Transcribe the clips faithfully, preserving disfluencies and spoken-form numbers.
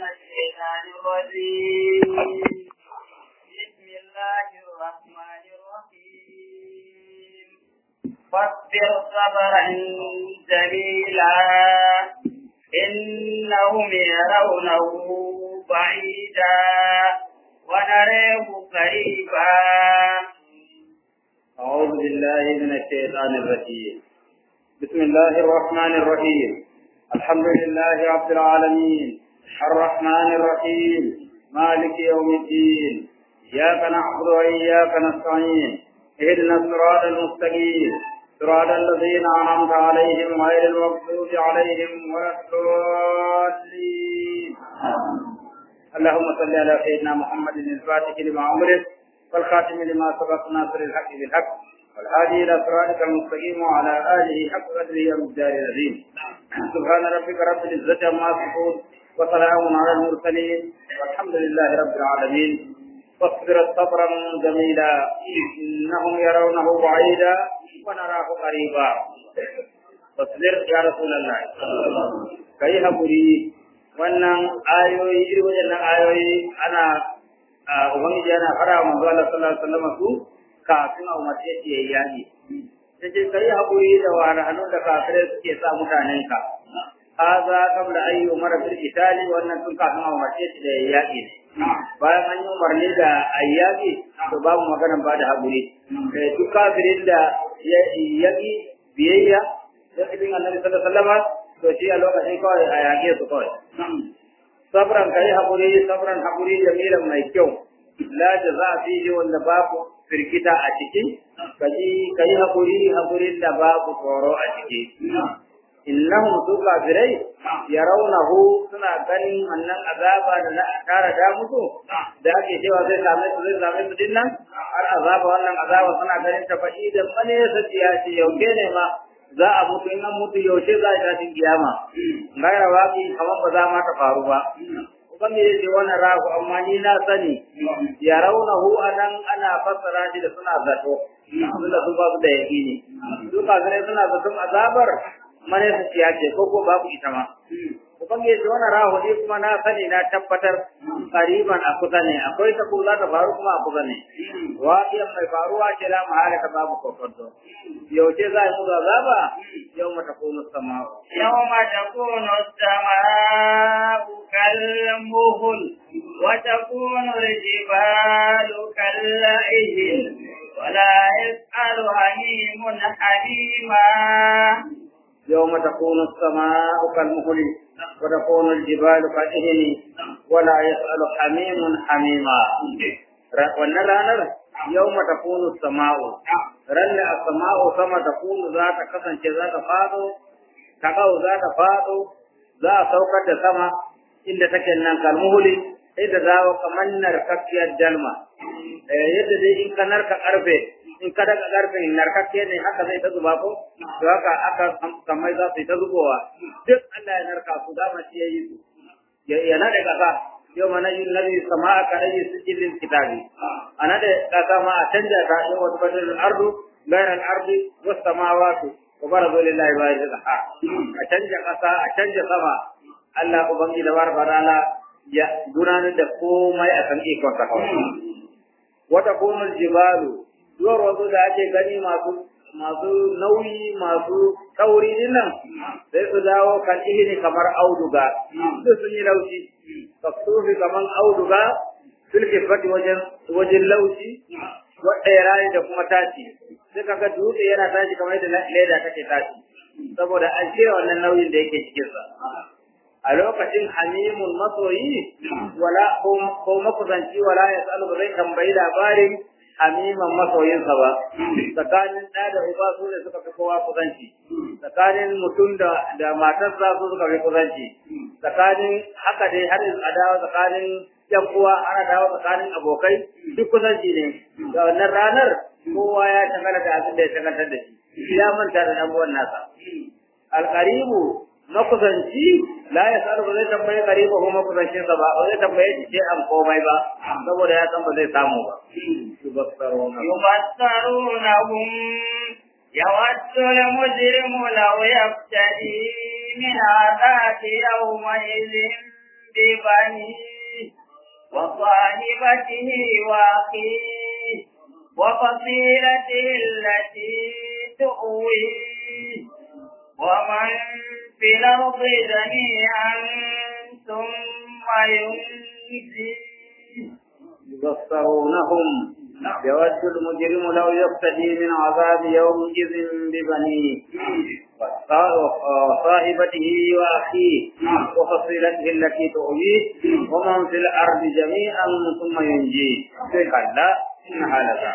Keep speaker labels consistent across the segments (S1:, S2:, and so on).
S1: الشيطان الرجيم بسم الله الرحمن الرحيم فاصبر صبرا جميلا إنهم يرونه بعيدا ونراه قريبا
S2: أعوذ بالله من الشيطان الرجيم بسم الله الرحمن الرحيم الحمد لله رب العالمين الرحمن الرحيم مالك يوم الدين إياك نعبد وإياك نستعين اهدنا الصراط المستقيم صراط الذين أنعمت عليهم غير المغضوب عليهم ولا الضالين اللهم صل على سيدنا محمد الفاتح لما أمرت والخاتم لما سبق ناصر الحق بالحق والهادي إلى صراطك المستقيم وعلى آله حق قدره ومقداره العظيم سبحان ربك رب العزة عما يصفون وسلام على المرسلين والحمد لله رب العالمين واصبر صبرا جميلا إنهم يرونه بعيدا ونراه قريبا واصبر يا رسول الله كي هبري wannan ayoyi irin waɗannan ayoyi ana ubangiji yana fara manzo Allah sallallahu alaihi wasallam su kafin a umarce shi yayi yaki sai kai hakuri da wahalhalun da kafirai suke sa mutanen ka haza kabla ayyu mara bil qitali wannan tun kafin a umarce shi da yayi yaki bayan an yi umarni da ayyaki to babu magana ba da hakuri sai duk kafirin da ya yaki biyayya da ibn Annabi sallallahu alaihi wasallam to shi a lokacin kawai a yake su kawai sabran kai hakuri sabran hakuri jamilan mai kyau la jaza fihi wanda babu firgita a ciki kaji kai hakuri hakurin da babu tsoro a ciki innahum su kafirai yarawnahu suna ganin wannan azaba da na tara da musu da ake cewa zai same su zai same su dinnan har azaba wannan azaba suna ganin ta faɗi da mane saciya ce yauke ne ma za a mutu in an mutu yaushe za a tashin kiyama gaira waƙi kamar ba za ma ta faru ba ubangiji ce wannan rahu amma ni na sani ya raunahu anan ana fassara shi da suna zato abinda su ba su da yaƙini su kafirai suna zaton azabar mane su ciya ce ko ko babu ita ma ubangiji ce wannan rahu ne kuma na sani na tabbatar qariban a kusa ne akwai ta ko za ta faru kuma a kusa ne waƙiyan mai faruwa ce la mahalaka babu kokonto yaushe za a yi musu azaba yau mata kunu sama
S1: yau mata kunu sama kalmuhul wata kunu rijibalu kalla'ihil wala yas'alu hamimun hamima
S2: yau mata kunu sama kalmuhul wata kunu rijibalu kalla'ihil wala yas'alu hamimun hamima wannan ranar yau mata kunu sama'u ranna as-sama'u sama ta kunu za ta kasance za ta fado ta kawo za ta fado za a saukar da sama inda take nan kalmuhuli sai da zawo kamar narkakkiyar dalma yadda dai in ka narka karfe in ka daga karfe narkakke ne haka zai ta zuba ko to haka aka kamar za su ta zubowa duk Allah ya narka su da ma shi yayi su ya nade kasa yau mana yin nabi sama'a ka ayi sijilin kitabi ana da kasa ma a canja ta yau wata badal ardu bayar al-ardi was samawati wa barazu lillahi wa ilaha a canja kasa a canja sama Allah ubangi da barbarana ya gudanar da komai a kan ikon sa wata kunul jibalu zuwar wasu da ake gani masu masu nauyi masu kauri dinnan sai su dawo kan ihini kamar auduga su sun yi laushi tafsufi kaman auduga sulke fati wajen wajen laushi wadda ya rayu da kuma tashi sai kaga dutse yana tashi kamar yadda leda take tashi saboda an cire wannan nauyin da yake cikin sa a lokacin hamimun masoyi wala ko makusanci wala ya tsalu ba zai tambayi labarin hamiman masoyinsa ba tsakanin ɗa da uba su ne suka fi kowa kusanci tsakanin mutum da da matarsa su suka fi kusanci tsakanin haka dai har a dawo tsakanin yan uwa ana dawo tsakanin abokai duk kusanci ne da wannan ranar kowa ya shagala da abin da ya shagaltar da shi ya manta da ɗan uwan nasa alƙaribu makusanci la ya sa ba zai tambaye karibu ko makusancin sa ba ba zai tambaye shi ce an komai ba saboda ya san ba zai samu ba yubassaruna
S1: yubassarunahum yawaddu al-mujrimu law yaftadi min adati yawmaidhin ببنيه وصاحبته وأخيه وفصيلته التي تؤويه ومن في الأرض جميعا ثم ينجيه
S2: يبصرونهم يود المجرم لو يفتدي من عذاب يومئذ ببنيه وصاحبته وأخيه وفصيلته التي تؤويه ومن في الأرض جميعا ثم ينجيه كلا إنها لذا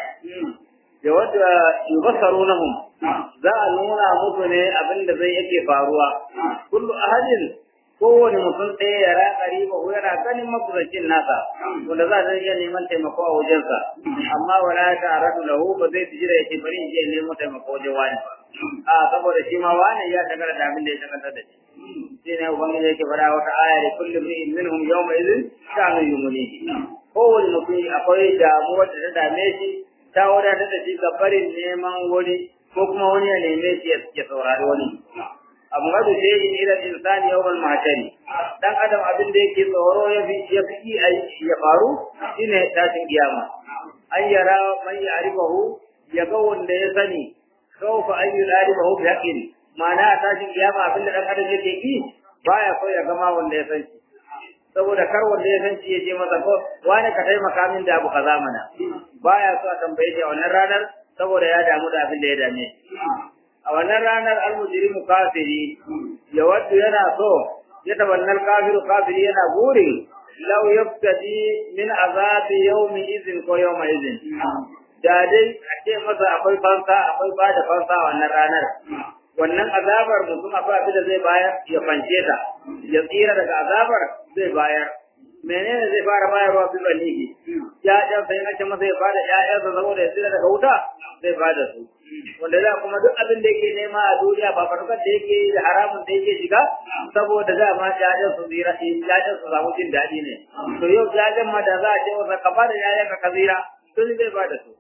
S2: يود يبصرونهم za a nuna musu ne abin da zai yake faruwa kullu ahadin kowane mutum ɗaya ya raƙari ba ko yana ganin makusancin nasa wanda za zai iya neman taimako a wajensa amma wala ta aradu lahu ba zai tijira yake bari in je nemo taimako wajen wani a saboda shi ma wani ya tagara da abin da ya tagara da shi shi ne ubangiji yake fara wata aya da kullum minhum yawma idhin sha'anu yumunihi kowane mutum akwai damuwar da ta dame shi ta wadatar da shi ga barin neman wani ko kuma wani ya neme shi ya saurari wani amma da sai in ila insani yawmal mahshari dan adam abin da yake tsoro ya fi ya fi ya faru shine tashin kiyama an yara man ya'rifahu ya ga wanda ya sani khawfa an ya'rifahu bi haqqin ma'ana tashin kiyama abin da dan adam yake yi baya so ya gama wanda ya sani saboda kar wanda ya san shi ya je masa ko wani ka taimaka min da abu kaza mana baya so a tambaye shi a wannan ranar saboda ya damu da abin da ya dame a wannan ranar al-mujrimu kafiri ya waddu yana so ya tabannal kafiru kafiri yana burin law yaftadi min azabi yawmi idhin ko yawma idhin da dai a ce masa akwai fansa akwai bada fansa wannan ranar wannan azabar mutum akwai abin da zai bayar ya fance ta ya tsira daga azabar zai bayar menene zai fara bayarwa bi banihi ya ya sai na ce masa ya bada ƴaƴansa saboda ya tsira daga wuta zai bada su wanda za kuma duk abin da yake nema a duniya ba farkon da yake da haramun da yake shiga saboda za ma ƴaƴan su tsira ƴaƴan su samu jin daɗi ne to yau ƴaƴan ma da za a ce masa ka bada ƴaƴan ka tsira to zai bada su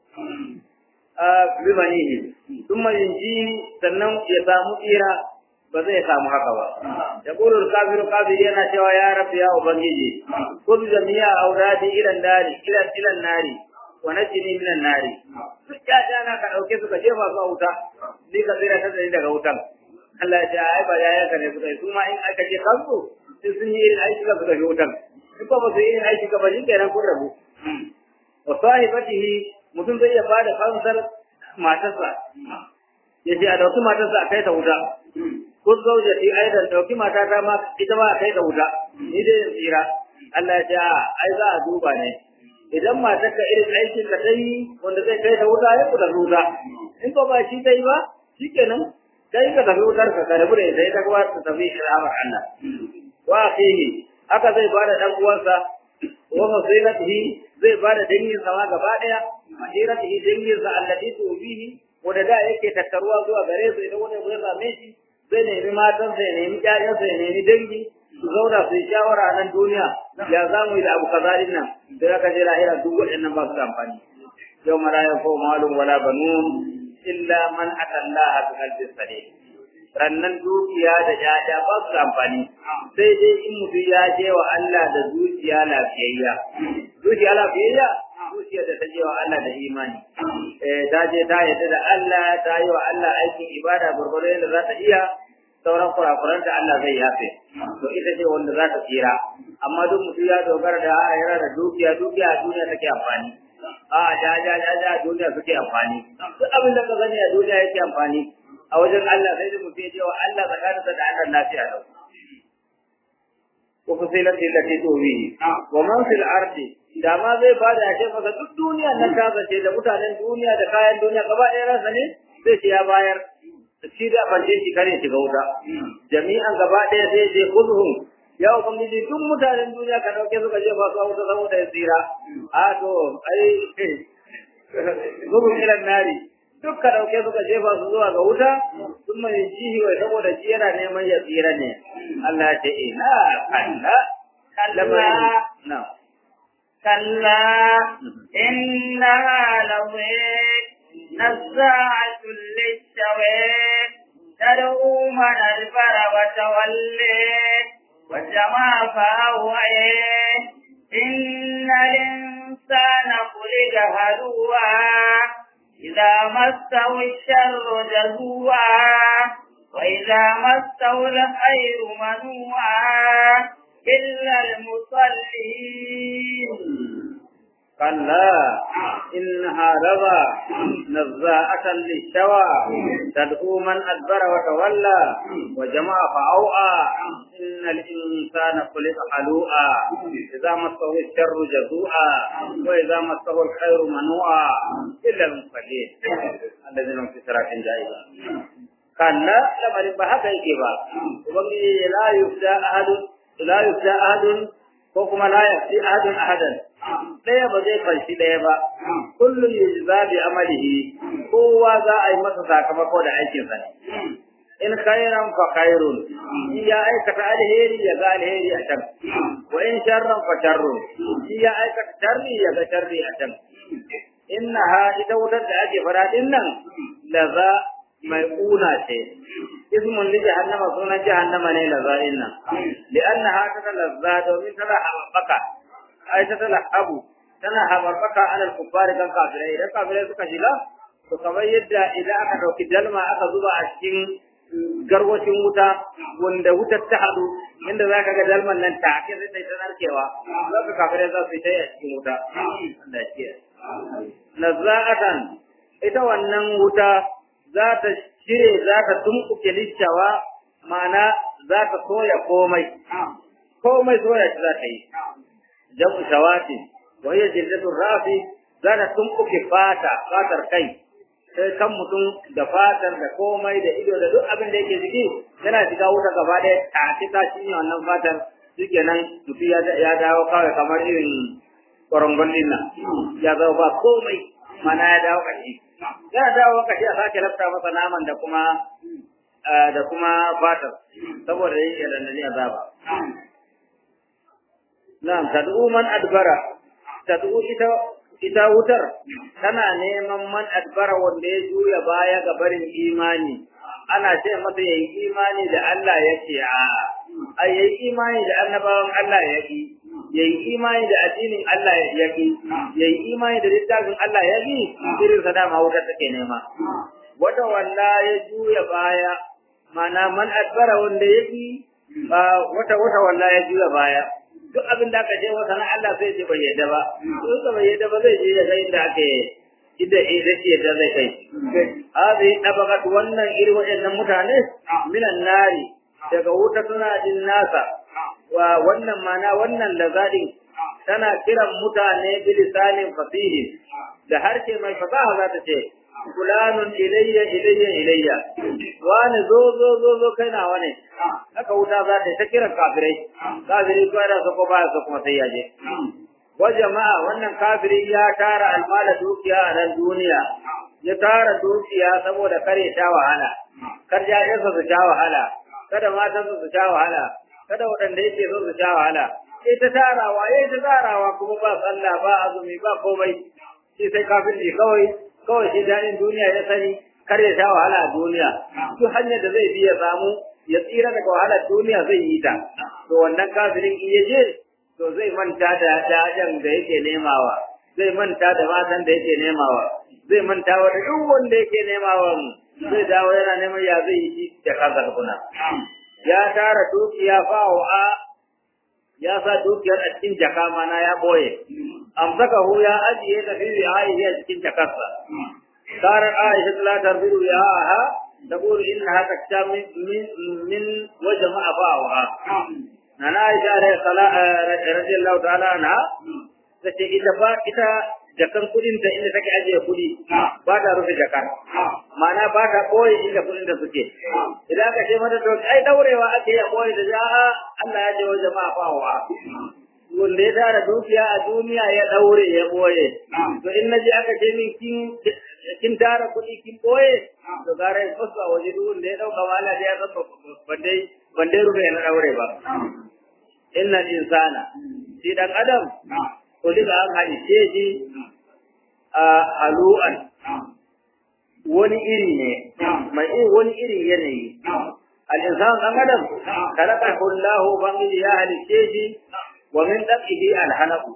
S2: a bi banihi kuma yanji sannan ya samu tsira ba zai samu haka ba ya qulul kafiru kafir yana cewa ya rabbi ya ubangiji kul jami'a auradi ila nari ila ila nari wa najini minan nari duk ya jana ka dauke su ka jefa su a wuta ni ka tsira ta daga wutan Allah ya ce ai ba ya ka ne su kai kuma in aka ce kansu sun yi irin aiki ga su ga wutan in ba su yi irin aiki ga bajin kenan kun rabu wa sahibatihi mutum zai iya bada fansar matarsa yace a dauki matarsa a kai ta wuta kun zaujati aidan dauki matata ma ita ma kai da wuta ni dai in tsira Allah ya ce ai za a duba ne idan matarka irin aikin ka dai wanda zai kai da wuta ya kuda wuta in ko ba shi dai ba shikenan kai ka tafi wutar ka ka rabu da ita ita kuma ta tafi shirama Allah wa akhihi haka zai bada dan uwansa wa fasilatihi zai bada dangin sa gaba daya mahiratihi dangin sa allati tubihi wanda da yake tattaruwa zuwa gare su idan wanda ya same shi zai nemi matan sai nemi ƴaƴan sai nemi dangi su zauna su yi shawara a nan duniya ya za mu yi da abu kaza din nan sai aka je lahira duk waɗannan ba su da amfani yau mara ya ko malum wala banun illa man atallaha bi qalbin salim rannan dukiya da ƴaƴa ba su da amfani sai dai in mutum ya je wa Allah da zuciya lafiyayya zuciya lafiyayya zuciya da ta je wa Allah da imani eh ta je ta yadda da Allah ta yi wa Allah aikin ibada gurgurdo yadda za ta iya sauran kurakuran da Allah zai yafe to ita ce wanda za ta tsira amma duk mutum ya dogara da a yana da dukiya dukiya a duniya take amfani a ja ja ja ja duniya suke amfani duk abin da ka gani a duniya yake amfani a wajen Allah sai da mutum ya je wa Allah tsakaninsa da Allah lafiya lau wa fasilati allati tuwi wa man fil ardi da ma zai bada shi maka duk duniya nan ta zace da mutanen duniya da kayan duniya gaba ɗaya ransa ne sai shi ya bayar shi da banje shi kare shi ga wuta jami'an gaba ɗaya sai je kuzuhum ya ubangiji duk mutanen duniya ka dauke su ka je fa su wuta saboda ya tsira a to ai gudu ila nari duk ka dauke su ka je fa su zuwa ga wuta sun mai jihi wai saboda shi yana neman ya tsira ne Allah ya ce ina kalla kalla na
S1: كلا إنها لظى نزاعة للشوى تدعو من أدبر وتولى وجمع فأوعى إن الإنسان خلق هلوعا إذا مسه الشر جزوعا وإذا مسه الخير منوعا إلا المصلين.
S2: كلا إنها لظى نزاعة للشوى تدعو من أدبر وتولى وجمع فأوعى إن الإنسان خلق هلوعا إذا مسه الشر جزوعا وإذا مسه الخير منوعا إلا المصلين الذين هم في صراط جائزة. كلا لما لبهك يجيبا وبقي لا يفدى أحد لا يفدى أحد وكما لا يفدي أحد أحدا ɗaya ba zai fanshi ɗaya ba kullum yujza bi amalihi kowa za a yi masa sakamako da aikin sa in khairan fa khairun in ya aikata alheri ya ga alheri a can wa in sharran fa sharrun in ya aikata sharri ya ga sharri a can innaha ita wutar da ake fara din nan laza mai kuna ce ismun li jahannama sunan jahannama ne laza inna li annaha tatalazza domin tana haɓaka ai ta talahabu tana habarbaka alal kuffari kan kafirai idan kafirai suka shiga to kamar yadda idan aka dauki dalma aka zuba a cikin garwacin wuta wanda wutar ta hadu inda zaka ga dalman nan ta ake sai ta narkewa zaka kafirai za su yi a cikin wuta Allah ya kiyaye nazza'atan ita wannan wuta za ta shire za ta tumkuke lishawa ma'ana za ta soya komai komai soya za ta yi jamu shawati wa hiya jildatu rafi zana tumbuke fata fatar kai sai kan mutum da fatar da komai da ido da duk abin da yake jiki yana shiga wuta gaba ɗaya ta ta cinye wannan fatar shikenan mutum ya ya dawo kawai kamar irin korongon dinna ya zo ba komai mana ya dawo kashi ya dawo kashi a sake lafta masa naman da kuma da kuma fatar saboda yake da nan azaba. Na'am tad'u man adbara tad'u ita ita wutar tana neman man adbara wanda ya juya baya ga barin imani ana ce masa yayi imani da Allah yake a ai yayi imani da annabawan Allah yake yayi imani da addinin Allah yake yayi imani da littafin Allah yake irin sa dama wutar take nema wata walla ya juya baya mana man adbara wanda yake wata wata walla ya juya baya duk abin da aka je wata na Allah sai ce bai yadda ba duk da bai yadda ba zai je ya ga inda ake inda idan yadda zai kai hadi tabakat wannan irin waɗannan mutane minan nari daga wuta suna din nasa wa wannan mana wannan lazadin tana kiran mutane bilisanin fasihi da harshe mai fasaha za ta ce fulanun ilayya ilayya ilayya wani zo zo zo zo kai na wani haka wuta za ta ta kira kafirai kafiri ko da ko ba su kuma sai yaje wa jama'a wannan kafiri ya tara almala dukiya a nan duniya ya tara dukiya saboda kare ta wahala kar ya yasa su ta wahala kada matan su ta wahala kada wadanda yake so su ta wahala sai ta tarawa yayi ta tarawa kuma ba sallah ba azumi ba komai sai sai kafiri kawai kawai shi daɗin duniya ya sani kar ya sha wahala a duniya duk hanyar da zai biya samu ya tsira daga wahalar duniya zai yi ta to wannan kafirin in ya je to zai manta da dajan da yake nemawa zai manta da matan da yake nemawa zai manta wa duk wanda yake nemawa zai dawo yana neman ya zai yi da kansa kuna ya tara dukiya fa'a ya sa dukiyar a cikin jaka mana ya boye amsakahu ya ajiye ta fi ri'ayi a cikin jakarsa karar aisha la tarbiru ya ha taqul innaha takta min min wa jama'a fa'aha nana aisha radiyallahu ta'ala anha tace ita ba ita jakan kudin ta inda take ajiye kudi ba ta rufe jakar mana ba ta boye inda kudin da suke idan ka ce mata to ai daurewa ake ya boye da jaha Allah ya ce wa jama'a fa'aha wanda ya tara dukiya a duniya ya daure ya boye to in naji aka ce min kin kin tara kudi kin boye to gare fasa waje duk wanda ya dauka wala da ya zaba bandai bandai rufe na daure ba inna insana shi dan adam ko diga an halice shi a halu'an wani iri ne mai wani iri yanayi al-insan dan adam khalaqahu Allah bangi ya halice shi wa min dabihi al-halaqu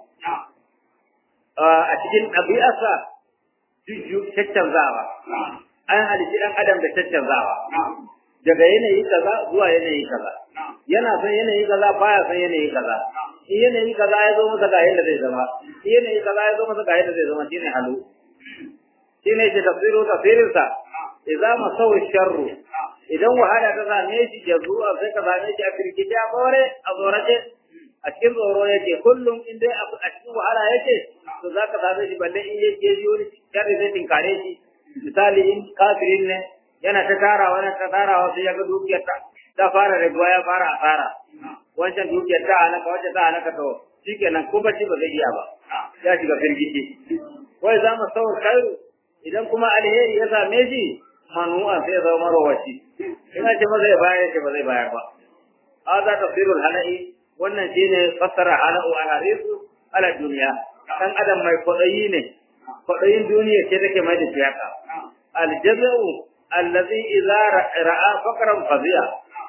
S2: a cikin ɗabi'arsa jujju caccanzawa an halice dan adam da caccanzawa daga yanayi kaza zuwa yanayi kaza yana son yanayi kaza baya son yanayi kaza in yanayi kaza ya zo masa ga yadda zai zama in yanayi kaza ya zo masa ga yadda zai zama shine halu shine shi tafsiru tafsirin sa idza masaw sharru idan wahala ta same shi jazu'a sai ka same shi a firkice a bare a zorace a cikin tsoro yake kullum in dai a cikin wahala yake to zaka same shi balle in yake ji wani sharri zai tinkare shi misali in kafirin ne yana ta tarawa yana ta tarawa sai ya ga dukiyar ta ta fara rabuwa ya fara asara wancan dukiyar ta halaka wancan ta halaka to shikenan ko bace ba zai iya ba ya shiga firgici wai za mu sauar khairu idan kuma alheri ya same shi manu'a sai ya zama marwaci ina ce ba zai bayar ce ba zai bayar ba hada tafsirul halai wannan shine fassara halau ala risu ala duniya dan adam mai kodayi ne kodayin duniya ce take mai da siyaka aljazau allazi idza ra'a faqran fadiya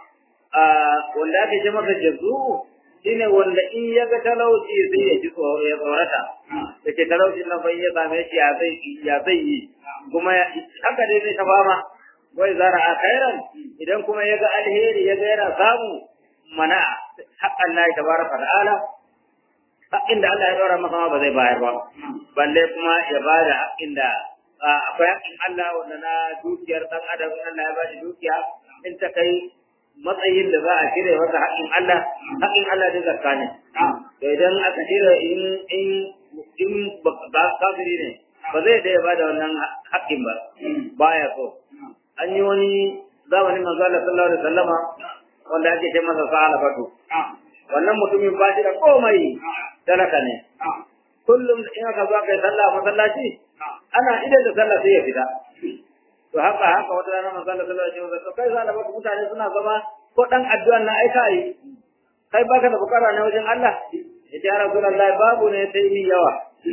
S2: wanda ake ce masa jazu shine wanda in ya ga talauci sai ya ji tsoro ya tsorata yake talauci nan bai ya same shi ya zai ya zai yi kuma haka dai zai ta fama wai zara a khairan idan kuma ya ga alheri ya ga yana samu mana haqqan Allah tabaraka ta'ala haqqin da Allah ya dora masa ba zai bayar ba balle kuma ya bada haqqin da akwai haƙƙin Allah wanda na dukiyar ɗan adam Allah ya ba shi dukiya in ta kai matsayin da za a cire wata haƙƙin Allah haƙƙin Allah da zakka ne to idan aka cire in in in ba kafiri ne ba zai da ya ba da wannan haƙƙin ba baya so an yi wani zamanin manzo Allah sallallahu alaihi wasallama wanda ake ce masa sahalabatu wannan mutumin ba shi da komai talaka ne kullum in aka zo kai sallah masallaci ana idan da sallah sai ya fita to haka haka wata rana manzo Allah sallallahu alaihi wasallam kai sallah ba mutane suna zama ko dan addu'a na aika yi kai baka da bukara ne wajen Allah yace ya rasulullahi babu ne sai ni yawa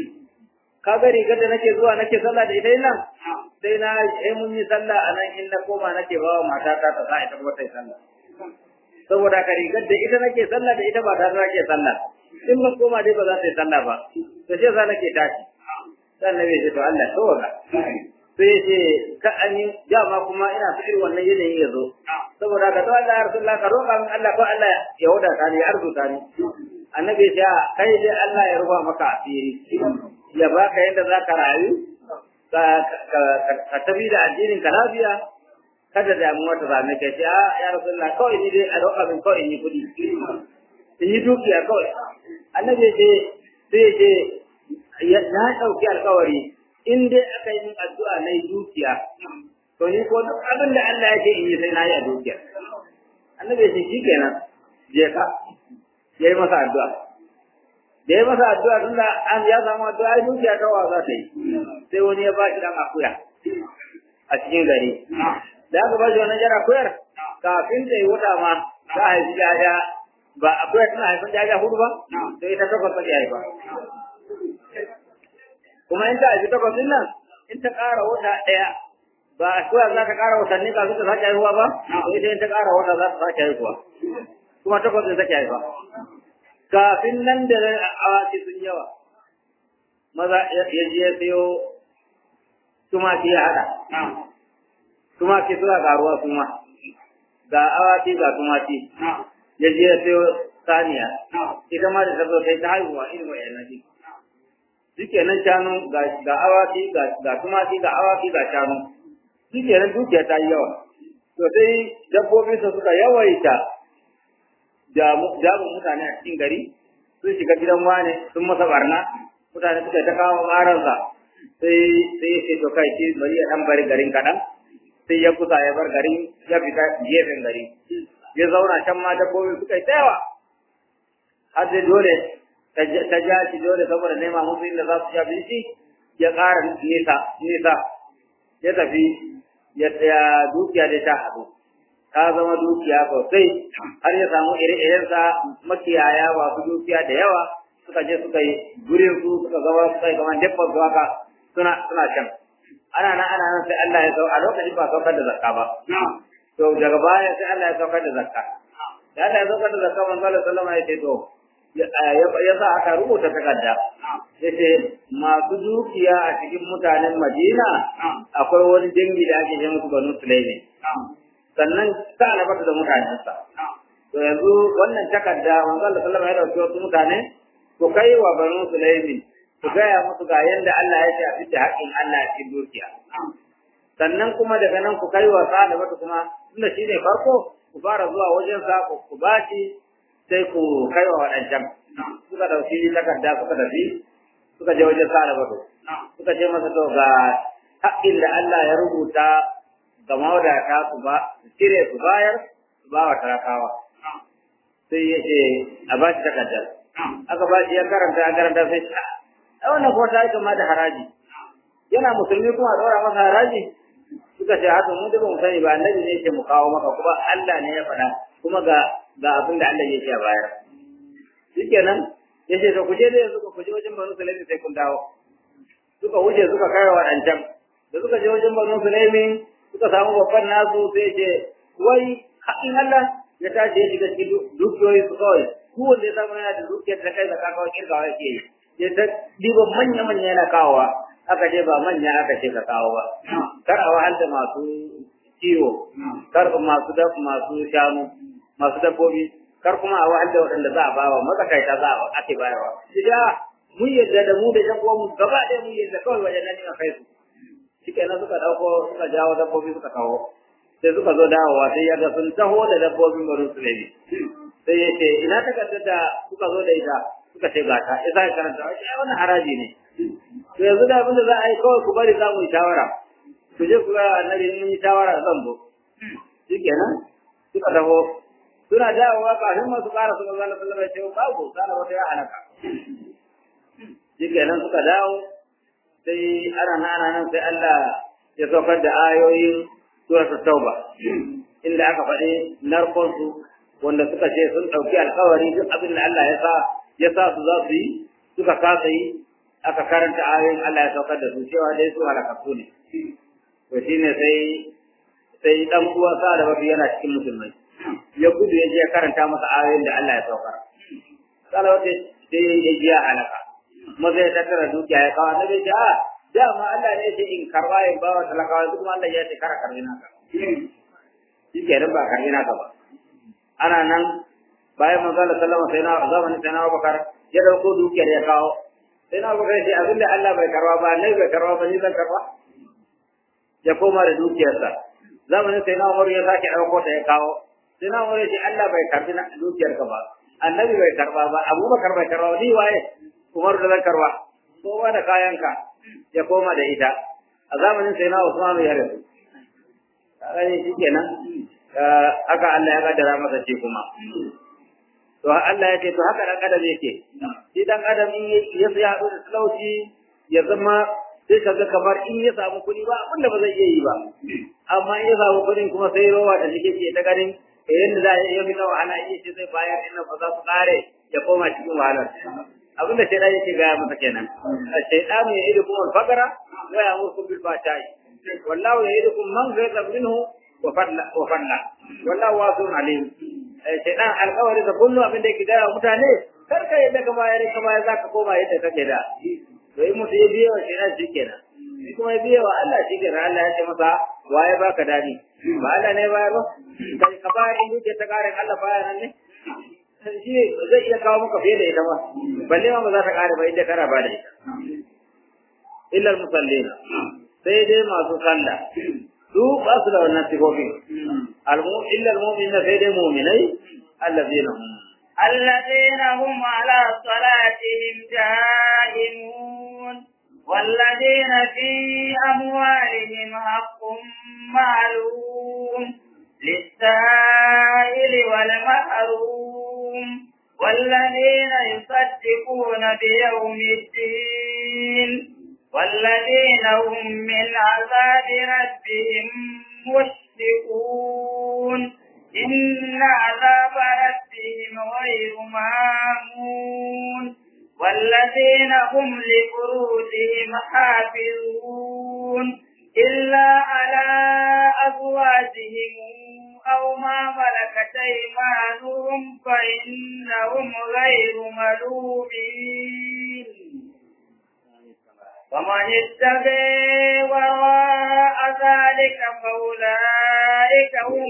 S2: ka ga rigar da nake zuwa nake sallah da ita nan sai na sai mun yi sallah anan in na koma nake bawa matata ta sa ita kuma ta yi sallah saboda ka rigar da ita nake sallah da ita ba ta nake sallah in ba koma dai ba za ta yi sallah ba to sai za nake tashi dan nabi ce to Allah tawaka sai ce ka ani dama kuma ina so irin wannan yanayin yazo saboda ka to Allah ya rasulullah ka roƙa min Allah ko Allah ya wadata ni ya arzuta ni annabi ya kai dai Allah ya ruba maka asiri ya baka yadda zaka rayu ka ka tafi da addinin ka lafiya kada damuwa ta zame ka ce ya rasulullah kawai ni dai a roƙa min kawai ni kudi in yi dukiya kawai annabi ce sai ce na ɗauki alkawari in dai aka yi min addu'a na yi dukiya to ni ko duk abin da Allah ya ce in yi sai na yi a dukiya annabi ya ce shi kenan je ka ya yi masa addu'a da ya masa addu'a tun da an ya samu addu'a ai dukiya ta wa za ta yi sai wani ya ba shi dan akuya a cikin gari da aka ba shi wannan jar akuyar kafin ta yi wuta ma ta haifi jaja ba akuya tana haifin jaja hudu ba sai ita takwas ta haifa kuma in ta aji takwas din nan in ta ƙara wata ɗaya ba a koya za ta ƙara watanni kafin ta sake haihuwa ba to ita in ta ƙara wata za ta sake haihuwa kuma takwas din take haifa kafin nan da awaki sun yawa maza ya je ya sayo tumaki ya haɗa tumaki suna ƙaruwa kuma ga awaki ga tumaki ya je ya sayo saniya ita ma da ta zo sai ta haihuwa irin wa'annan shi shike nan shanu ga awaki ga tumaki ga awaki ga shanu shike nan dukiya ta yi yawa to sai dabbobi su suka yawaita jamu mutane a cikin gari sun shiga gidan wane sun masa barna mutane suka ta kawo ƙararsa sai sai ya ce to kai ce bari ya dan bari garin kaɗan sai ya kusa ya bar garin ya fita gefen gari ya zauna can ma dabbobi suka yi ta yawa har dai dole ta ja shi dole saboda nema musu inda za su ci abinci ya ƙara nisa nisa ya tafi ya tsaya dukiya da ta haɗu ta zama dukiya sosai har ya samu ire-irensa makiyaya wasu dukiya da yawa suka je suka yi gurin su suka zama suka yi kamar dabbar su haka suna suna can ana nan ana nan sai Allah ya sau a lokacin ba saukar da zakka ba to daga baya sai Allah ya saukar da zakka da Allah ya saukar da zakka manzo Allah sallallahu alaihi wasallam ya ce to ya sa aka rubuta takarda yace masu dukiya a cikin mutanen Madina akwai wani dangi da ake ce musu Banu Sulaimi sannan ta alabata da mutanensa to yanzu wannan takarda manzo Allah sallallahu alaihi wasallam ya dauki wasu mutane to kai wa Banu Sulaimi to gaya musu ga yanda Allah ya ce a fitta haƙin Allah a cikin dukiya sannan kuma daga nan ku kai wa sa mata kuma tunda shine farko ku fara zuwa wajen sa ku bashi sai ku kai wa wadancan suka dauki takarda suka tafi suka je wajen sa mata suka ce masa to ga haƙin da Allah ya rubuta ga mawadata su ba su cire su bayar su ba wa talakawa sai ya ce a ba shi takardar aka ba shi ya karanta ya karanta sai ta a wannan kuma ta yi kama da haraji yana musulmi kuma a ɗora masa haraji suka ce haka mu da ba mu sani ba annabi ne yake mu kawo maka kuma Allah ne ya faɗa kuma ga ga abin da Allah yake a bayar shikenan yace to ku je da yanzu ku je wajen Banu Sulaimi sai kun dawo suka wuce suka kai wa dancan da suka je wajen Banu Sulaimi suka samu babban nasu sai ce wai haƙin Allah ya tashi ya shiga cikin dukiyoyi su kawai ku wanda ya samu yana da dukiyar da kai da kakawa kirgawa yake yi ya ta diba manya-manya yana kawowa aka ce ba manya aka ce ka kawo ba kar a wahal da masu kiwo kar masu da masu shanu masu dabbobi kar kuma a wahal da waɗanda za a bawa matsakaita za a ake bayarwa ya mun yadda da mu da jan uwan mu gaba ɗaya mun yadda kawai wajen nan ina kai su shikenan suka dauko suka jawo dabbobi suka kawo sai suka zo dawowa sai ya ga sun taho da dabbobin Banu Sulaimi sai ya ce ina takardar da suka zo da ita suka ce gata ya sai karanta ai wannan haraji ne to yanzu da abin da za a yi kawai ku bari za mu yi shawara ku je ku ga annabi mun yi shawara zan zo shikenan suka taho suna dawowa kafin masu ƙara su manzo Allah sallallahu alaihi wasallam babu sana wata ya halaka shikenan suka dawo sai ana nana nan sai Allah ya saukar da ayoyin suratul tauba inda aka faɗi narkon su wanda suka ce sun ɗauki alƙawari duk abin da Allah ya sa ya sa su za su yi suka kasa yi aka karanta ayoyin Allah ya saukar da su cewa dai su halakatu ne to shine sai sai dan uwa sa da babu yana cikin musulmai ya gudu ya je ya karanta masa ayoyin da Allah ya saukar salawate sai ya ji ya halaka maza ya tattara dukiya ya kawo annabi ya a dama Allah ne yake in karba ya bawa talakawa duk Allah ya ce kara karbi naka shi ke ba karbi naka ba ana nan bayan manzo Allah sallallahu alaihi wasallam sai na zamanin sai na Abubakar ya dauko dukiyar ya kawo sai na Abubakar sai abinda Allah bai karba ba ne bai karba ba ni zan karba ya koma da dukiyarsa zamanin sai na Umar ya sake dauko ta ya kawo sai na Umar ya ce Allah bai karbi dukiyar ka ba annabi bai karba ba Abubakar bai karba ni waye Umar da zan karba kowa da kayanka ya koma da ita a zamanin sai na Usman ya rasu kaga shi kenan haka Allah ya kaddara masa shi kuma to Allah ya ce to haka dan adam yake shi dan adam in ya ya hadu da talauci ya zama sai kaga kamar in ya samu kuɗi ba abin da ba zai iya yi ba amma in ya samu kuɗin kuma sai rowa da shi ke ta ganin yanda za a yi mini wahala in ce zai bayar inna ba za su kare ya koma cikin wahalar abinda shaitan yake gaya masa kenan shaytanu ya'idukum al-faqra wa ya'murukum bil fahsha'i wallahu ya'idukum maghfiratan minhu wa fadla wa fadla wallahu wasi'un alim shaytan alƙawari da kullu abinda yake gaya mutane kar ka yadda ka bayar ka bayar zaka koma yadda kake da to in mutum ya biya wa shaytan shikenan shi kuma ya biya wa Allah shikenan Allah ya ce masa waye baka dadi ba Allah ne bayar ba kai ka bayar in duke ta karin Allah bayar nan ne shi zai iya kawo maka fiye da ita ba balle ma ba za ta kare ba inda kana ba da ita illa al-musallina sai dai masu sallah su ba su da wannan sifofi al-mu'min illa al-mu'minina sai dai mu'minai allazina hum
S1: allazina hum ala salatihim da'imun والذين في أموالهم حق معلوم للسائل والمحروم والذين يصدقون بيوم الدين والذين هم من عذاب ربهم مشفقون إن عذاب ربهم غير مامون والذين هم لفروجهم حافظون إلا على أزواجهم أو ما ملكت أيمانهم فإنهم غير ملومين ومن اتبع وراء ذلك فأولئك هم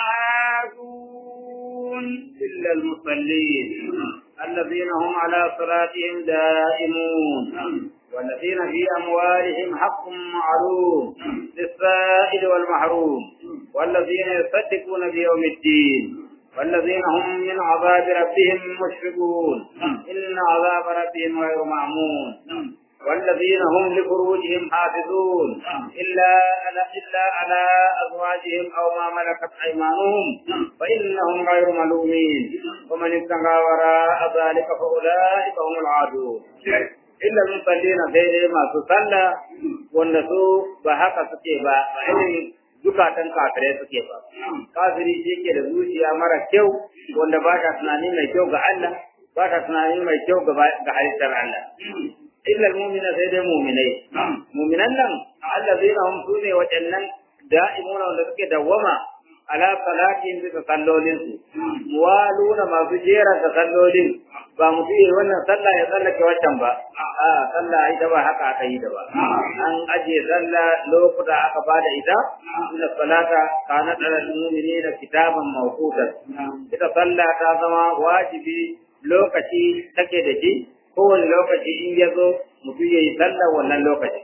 S1: العادون
S2: إلا المصلين الذين هم على صلاتهم دائمون والذين في أموالهم حق معلوم للسائل والمحروم والذين يصدقون بيوم الدين والذين هم من عذاب ربهم مشفقون إن عذاب ربهم غير مأمون والذين هم لفروجهم حافظون إلا على إلا على أزواجهم أو ما ملكت أيمانهم فإنهم غير ملومين ومن ابتغى وراء ذلك فأولئك هم العادون إلا المصلين غير ما تصلى والنسو بحق سكيبا وإن zukatan kafirai suke ba kafiri shi ke da zuciya mara kyau wanda ba ta tunani mai kyau ga Allah ba ta tunani mai kyau ga halittar Allah illa almu'mina sai dai mu'minai mu'minan nan allazina hum sune wadannan da'imuna wanda suke dawama ala salatin bi sallolin su muwaluna masu jera da sallolin ba mu yi wannan sallah ya sallake wancan ba a sallah ita ba haka aka yi da ba an aje sallah lokuta aka bada ita inna salata kanat alal mu'minina kitaban mawqutan ita sallah ta zama wajibi lokaci take da shi kowane lokaci in ya zo mutum ya yi sallah wannan lokaci.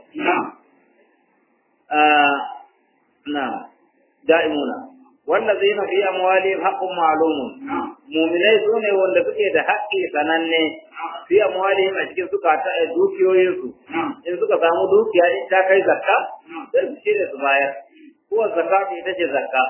S2: Na, da'imuna. Wanda zai na fi amwali haƙƙun ma'alumun. Muminai su ne wanda suke da haƙƙi sananne fi amwali a cikin suka ta dukiyoyinsu. In suka samu dukiya in ta kai zakka, sai su ce da su bayar. Kowa zakka ce ita ce zakka.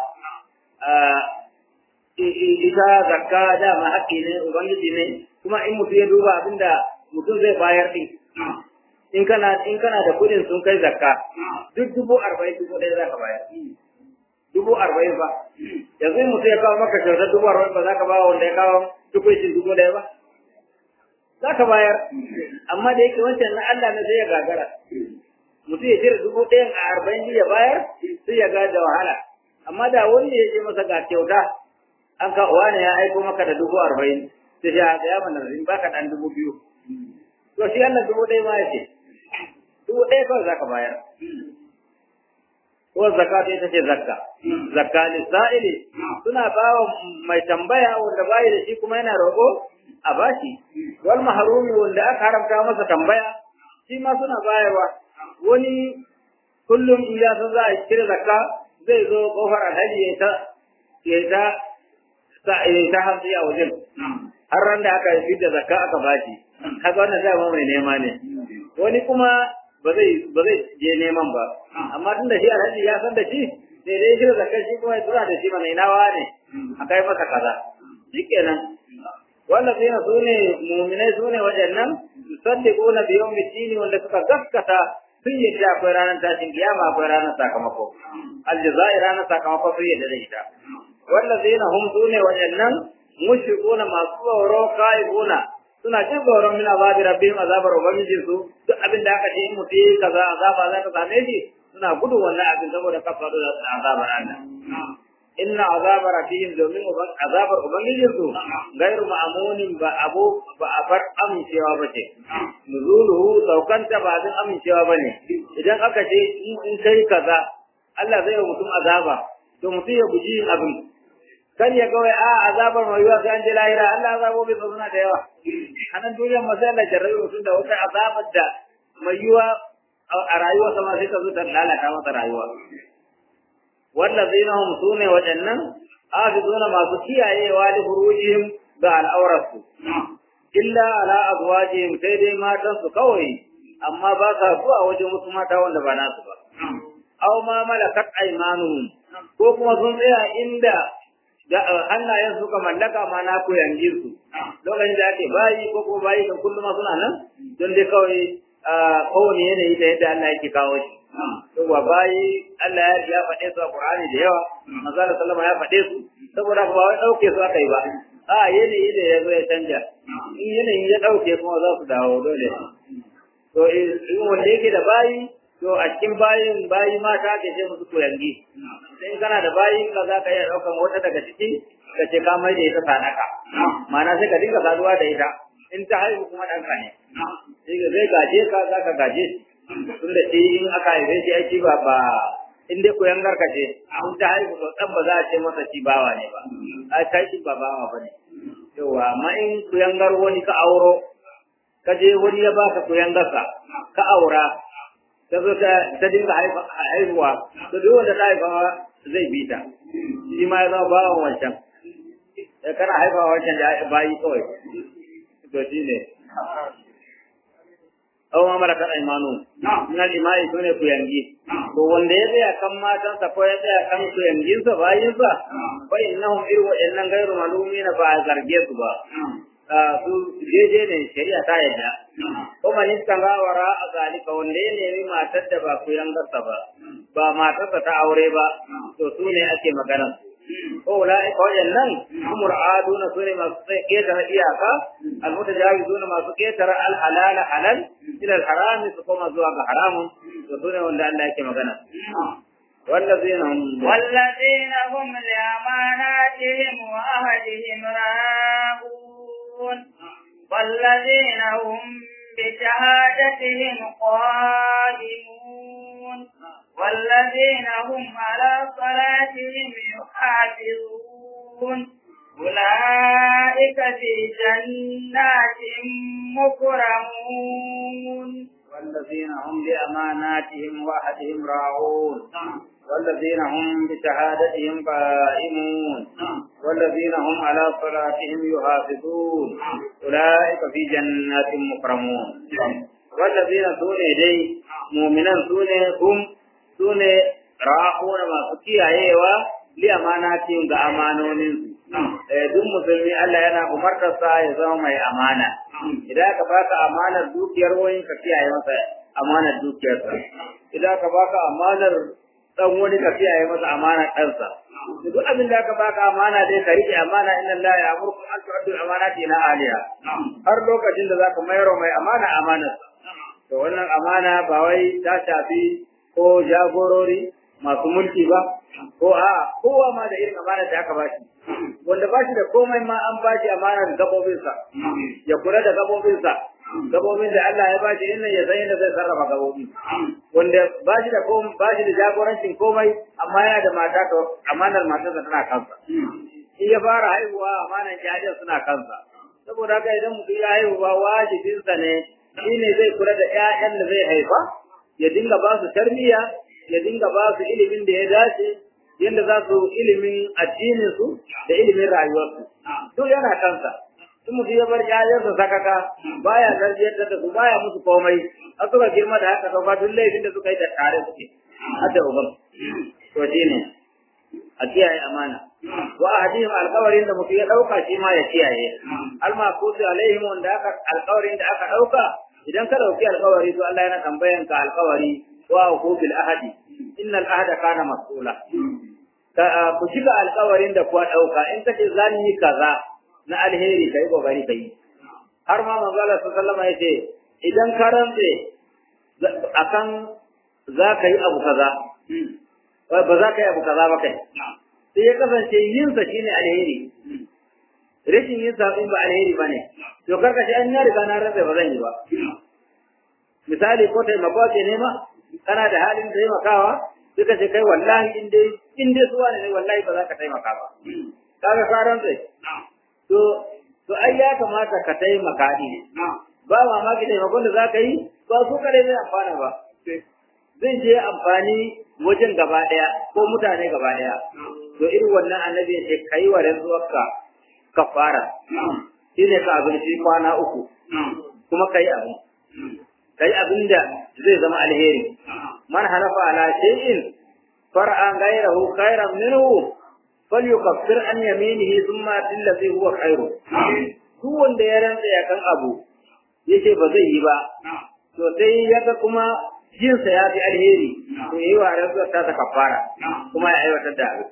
S2: Ita zakka dama haƙƙi ne, Ubangiji ne, kuma in mutum ya duba abinda mutum zai bayar din in kana in kana da kudin sun kai zakka duk dubu arba'in dubu ɗaya za ka bayar dubu arba'in ba yanzu mutum ya kawo maka kyautar dubu arba'in ba za ka ba wanda ya kawo tukwicin dubu ɗaya ba za ka bayar amma da yake wancan na Allah na zai ya gagara mutum ya jira dubu ɗayan a arba'in ya bayar sai ya ga da wahala amma da wani ya je masa ga kyauta an ka wani ya aiko maka da dubu arba'in sai ya ga ya mana in baka dan dubu biyu to shi Allah dubu ɗaya ma yake dubu ɗaya kawai zaka bayar ko zakata ita ce zakka zakka lisa'ili suna bawa mai tambaya wanda bai da shi kuma yana roƙo a bashi wal mahrumi wanda aka haramta masa tambaya shi ma suna bayarwa wani kullum in ya san za a kira zakka zai zo kofar alhaji ya ta ya ta ta hanzi a wajen har ran da aka yi da zakka aka bashi kaga wannan sai mai nema ne wani kuma ba zai ba zai je neman ba amma tunda shi alhaji ya san da shi sai dai shi zakka shi kuma ya tura da shi mana ina wane akai masa kaza shikenan والذين سوني مؤمنين سوني وجنن يصدقون بيوم الدين wanda suka gaskata sun yi da akwai ranar tashin kiyama akwai ranar sakamako aljaza'i ranar sakamako sun yi da ita wallazina hum sune wajannan mushrikuna masu tsoro kaibuna suna jin tsoron min azabi rabbihim azabar ubangijin su duk abin da aka ce in mutum kaza azaba za ta same shi suna gudu wannan abin saboda kafaru da azabar Allah inna azabar rabbihim domin azabar ubangijin su gairu ma'amunin ba abu ba a bar amincewa ba ce nuzuluhu saukanta ba zan amincewa ba ne idan aka ce in kai kaza Allah zai yi mutum azaba to mutum ya guji yin abin kan ya kawai a azabar mai yiwa sai an je lahira Allah azabobi suna da yawa anan duniyar masala jarrabi mutum da wata azabar da mai yiwa a rayuwa sama sai ta zo ta lalata masa rayuwa wallazina hum sune wadannan hafizuna masu kiyayewa da furujihim ga al'auratu illa ala azwajihim sai dai matan su kawai amma ba sa zuwa wajen wasu mata wanda ba nasu ba aw ma malakat aymanuhum ko kuma sun tsaya inda da hannayen suka mallaka ma na ku yanjin su lokacin da ake bayi ko ko bayi kan kullum suna nan don dai kawai kowane yanayi da yadda Allah yake kawo shi to wa bayi Allah ya faɗe su a Qur'ani da yawa manzo Allah sallama ya faɗe su saboda ba wai dauke su aka yi ba a yanayi da yazo ya canja in yanayi ya dauke kuma za su dawo dole to in wanda yake da bayi to a cikin bayin bayi mata ke ce musu koyangi sai kana da bayin ka za ka iya ɗaukan wata daga ciki ka ce ka mai da ita sadaka ma'ana sai ka dinga saduwa da ita in ta haihu kuma ɗanka ne zai gaje ka za ka gaje tun da shi in aka haife shi aiki ba ba in dai koyan garka ce in ta haihu to ɗan ba za a ce masa shi bawa ne ba a kai shi ba bawa ba ne yawa amma in koyan gar wani ka auro ka je wani ya baka koyan garka ka aura ta zo ta dinga haihuwa to duk wanda ta haifa zai bi ta shi ma ya zama bawan wancan kana haifa wancan da bayi kawai to shi ne aw ma malaka aymanu min al-imai sune ku yangi to wanda ya tsaya kan matan sa ko ya tsaya kan ku yangin sa bayin sa fa innahum irwa innan gairu malumina ba zarge su ba su jeje ne shari'a ta yadda ko man istanga wara azalika wanda ya nemi matar da ba ku yanga sa ba ba matar ta aure ba to su ne ake magana أولئك وجنن هم العادون سورة ما سكيتر إياكا المتجاوزون ما سكيتر الحلال حلال إلى الحرام سقوم زواج حرام سورة ولا الله كما كان والذين هم
S1: والذين هم لأماناتهم وعهدهم راعون والذين هم بشهادتهم قائمون والذين هم على صلاتهم يحافظون أولئك في جنات مكرمون
S2: والذين هم لأماناتهم وعهدهم راعون والذين هم بشهادتهم قائمون والذين هم على صلاتهم يحافظون أولئك في جنات مكرمون والذين سوني دي مؤمنا سوني هم سوني راعون ما سكي أيوا لأماناتهم كأمانون duk musulmi Allah yana umartar sa ya zama mai amana idan ka baka amanar dukiyar wani ka kiyaye masa amanar dukiyar sa idan ka baka amanar dan wani ka kiyaye masa amanar ɗansa duk abin da ka baka amana dai ka rike amana inna Allah ya amurku an tu'addu amanati ila aliha har lokacin da zaka mayar mai amana amanar to wannan amana ba wai ta shafi ko jagorori masu mulki ba ko a kowa ma da irin amana da aka bashi wanda bashi da komai ma an bashi amanar gabobinsa ya kula da gabobinsa gabobin da Allah ya bashi inna ya zai da zai sarrafa gabobi wanda bashi da komai bashi da jagorancin komai amma yana da mata to amanar matarsa tana kansa in ya fara haihuwa amanar jajin suna kansa saboda haka idan mutum ya haihuwa wajibinsa ne shine zai kula da ƴaƴan da zai haifa ya dinga ba su tarbiyya ya dinga ba su ilimin da ya dace yadda za su ilimin addinin su da ilimin rayuwarsu to yana kansa in mutum ya bar ƴaƴansa sakaka baya zargiyar da su baya musu komai a suka girma da haka sauka duk laifin da suka yi da tare suke hadda uban to shine a kiyaye amana wa ahadihim alqawarin da mutum ya dauka shi ma ya kiyaye almaqutu alaihim wanda aka alqawarin da aka dauka idan ka dauki alqawari to Allah yana tambayan ka alqawari wa hu bil ahadi innal ahada kana mas'ula ka ku shiga alƙawarin da kuwa dauka in kace zan yi kaza na alheri kai kokari kai har ma manzo Allah sallallahu alaihi wasallam yace idan ka rantse akan za ka yi abu kaza ba za ka yi abu kaza ba kai sai ya kasance yin sa shine alheri rashin yin sa in ba alheri bane to karka ce an ya riga na rantse ba zan yi ba misali ko taimako ce nema kana da halin taimakawa suka ce kai wallahi in dai in dai suwa ne wallahi ba za ka taimaka ba kaga saran sai to to ai ya kamata ka taimaka ne ba mamaki taimakon da za ka yi ba su kare zai amfana ba zai je amfani wajen gaba daya ko mutane gaba daya to irin wannan annabi ya ce kai wa rantsuwarka kafara shine ka abin shi kwana uku kuma kai abin kai abinda zai zama alheri man halafa ala shay'in far'a ghayrahu khayran minhu falyukaffir an yaminihi thumma allazi huwa khayru duk wanda ya rantsa ya kan abu yace ba zai yi ba to sai yaga kuma jinsa ya fi alheri to yi wa rantsa ta ta kafara kuma ya aiwatar da abu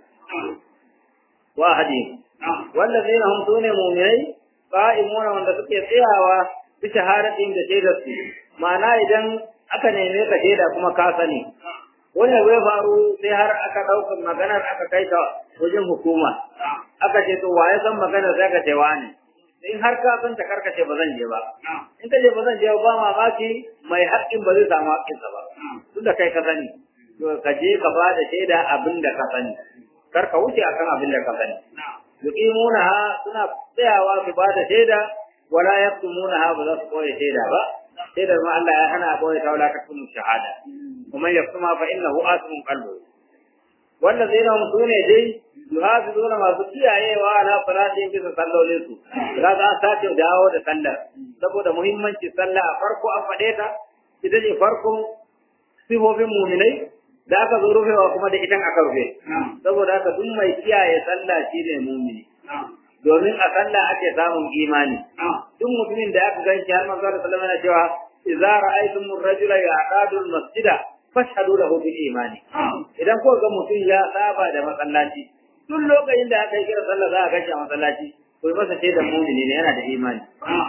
S2: wa hadi wallazina hum sunne mu'minai qa'imuna wanda suke tsayawa bi shahadatin da shaidar su ma'ana idan aka neme ka shaida kuma ka sani wani abu ya faru sai har aka ɗauka maganar aka kai ta wajen hukuma aka ce to waye san maganar sai ka ce wani in har ka san ta karkace ba zan je ba in ka je ba zan je ba mamaki mai haƙƙin ba zai samu haƙƙinsa ba tunda kai ka sani to ka je ka ba da shaida abin da ka sani kar ka wuce akan abin da ka sani yuqimuna suna tsayawa su ba da shaida wala yaktumuna ba za su koyi shaida ba shaidar ma Allah ya hana boye ta wala taktumu shahada kuma yaktuma fa innahu asmun qalbu wanda zai na mutune dai yuhafizuna masu kiyayewa ala salatin bisa sallolin su za za ta ce dawo da sallar saboda muhimmanci sallah a farko an faɗe ta ita ce farkon sifofin mu'minai da aka zo rufewa kuma da idan aka rufe saboda haka duk mai kiyaye sallah shine mu'mini domin a sallah ake samun imani duk mutumin da aka ganshi har manzo sallallahu alaihi wasallam cewa idza ra'aytum ar-rajula ya'tadu al-masjida fashhadu lahu bil imani idan ko ga mutum ya saba da masallaci duk lokacin da aka yi kira sallah za a gashi a masallaci ko masa ce da mu'mini ne yana da imani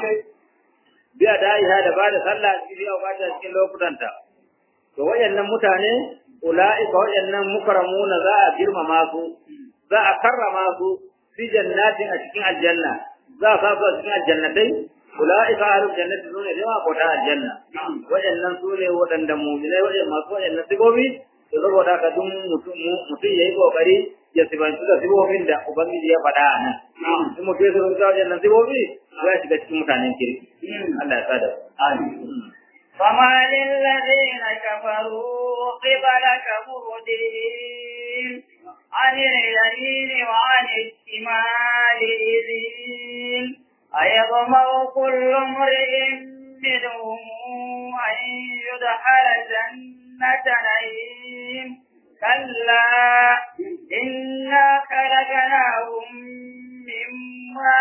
S2: biya da aiha da bada sallah cikin ba ta cikin lokutanta to wayannan mutane ulaika wayannan mukramuna za a girmama su za a karrama su fi jannatin a cikin aljanna za a sa su a cikin aljannatai ulaika ahlul jannati sune da ko ta aljanna wayannan sune wadanda mu'minai wayannan masu wayannan sigobi to saboda ka dun mutum mutum yayi kokari ya sibantu da sibobin da ubangiji ya faɗa nan in mutum ya sibantu da wayannan sigobi za shiga cikin mutanen kirki Allah ya sada amin
S1: فما للذين كفروا قبلك مهدئين عن اليمين وعن الشمال إذين أيطمع كل امرئ منهم أن يدخل جنة نعيم كلا إنا خلقناهم مما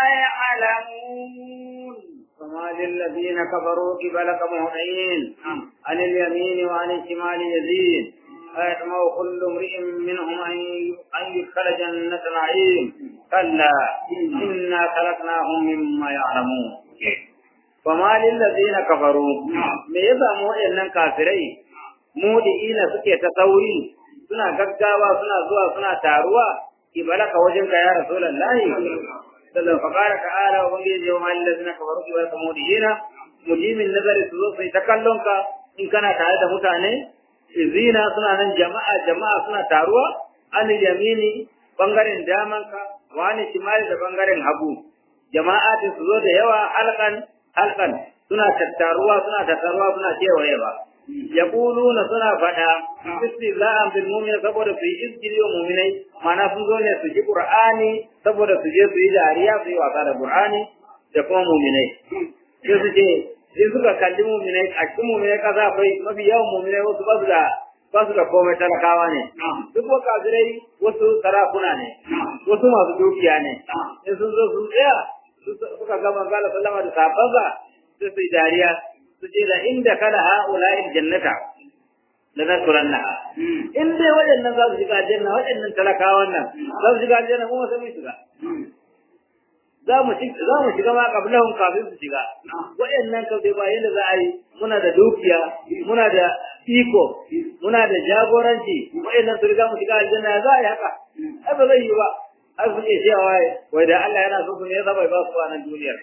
S1: يعلمون
S2: فما للذين كفروا قبلك مهطعين عن اليمين وعن الشمال يزين أيطمع كل امرئ منهم أن يدخل جنة نعيم كلا إنا خلقناهم مما يعلمون فما للذين كفروا me ya samu waɗannan kafirai mudiina suke ta sauri suna gaggawa suna zuwa suna taruwa kibalaka wajen ka ya rasulullahi sallallahu alaihi ta'ala wa bangi yau mal ladina kafaru kibalaka mudiina mujimin nazari su zo sai ta kallonka in kana tare da mutane izina suna nan jama'a jama'a suna taruwa an yamini bangaren damanka wani shimali da bangaren hagu jama'a din su zo da yawa halkan halkan suna tattaruwa suna tattaruwa suna kewayewa yaquluna suna fada istizaan bil mu'min saboda su yi izgili wa mu'minai mana sun zo ne su ji qur'ani saboda su je su yi dariya su yi wasa da qur'ani da kuma mu'minai sai su je in suka kalli mu'minai a cikin mu'minai kaza akwai mafi yawan mu'minai wasu ba su da ba su da komai talakawa ne duk wa kafirai wasu sarakuna ne wasu masu dukiya ne in sun zo sun tsaya suka ga manzo Allah sallama da sahabbansa sai su yi dariya su ce da inda kana ha'ula'il jannata la nasrannaha in dai waɗannan za su shiga aljanna waɗannan talakawan nan za su shiga aljanna kuma sai mu shiga za mu shiga za mu shiga ma kablahum kafin su shiga waɗannan ka dai bayan da za a yi muna da dukiya muna da iko muna da jagoranci waɗannan su riga mu shiga aljanna za a yi haka ai ba zai yi ba har su ce cewa wai da Allah yana so su ne zaba ba su a nan duniyar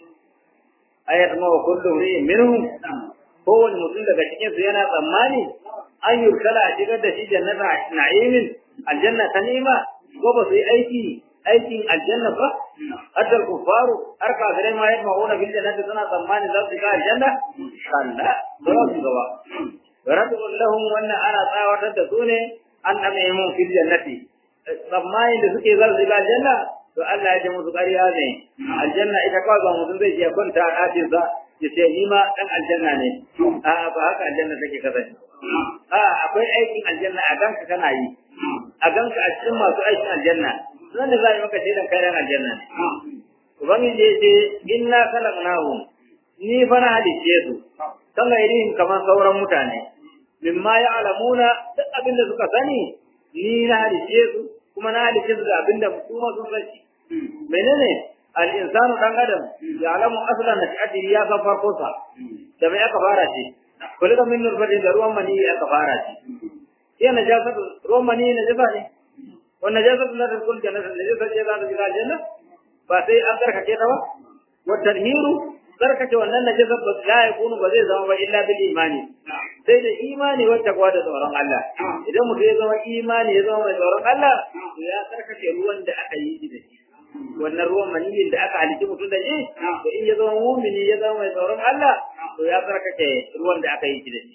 S2: ayat ma kullu ri minhum kowane mutum daga cikin su yana tsammani an yi kala a shigar da shi jannata na'imin aljanna ta ni'ima ko ba su yi aiki aikin aljanna ba hatta kufaru har kafirai ma yadda ma'una bil jannati suna tsammani za su ga aljanna kalla ba su gaba radul lahum wannan ana tsawatar da su ne an amaimu fil jannati tsammani da suke za su ga aljanna to Allah ya ji musu ƙarya ne aljanna ita kawai ba mutum zai je kwanta a ɗakin sa ya ce ni ma ɗan aljanna ne a'a ba haka aljanna take kasance a'a akwai aikin aljanna a ganka kana yi a ganka a cikin masu aikin aljanna nan da za a yi maka shaidan kai ɗan aljanna ne ubangiji ya ce inna khalaqnahum ni fa na halicce su kama irin kamar sauran mutane mimma ya'lamuna duk abin da suka sani ni na halicce su kuma na halicce su da abin da su ma sun sani menene al-insanu dan adam ya alamu aslan nashati ya san farko sa da mai aka fara shi kullu min nurfatin da ruwan mani aka fara shi ya najasatu romani najasa ne wannan najasatu la tadkhul jannata najasa ce za ta shiga aljanna ba sai an tsarkake ta ba wa tadhiru tsarkake wannan najasa ba la yakunu ba zai zama ba illa bil imani sai da imani wacce kwa da tsoron Allah idan mutum ya zama imani ya zama mai tsoron Allah to ya tsarkake ruwan da aka yi da shi wannan ruwan maniyin da aka halitta mutum da shi to in ya zama mu'mini ya zama mai tsoron Allah to ya tsarkake ruwan da aka yi da shi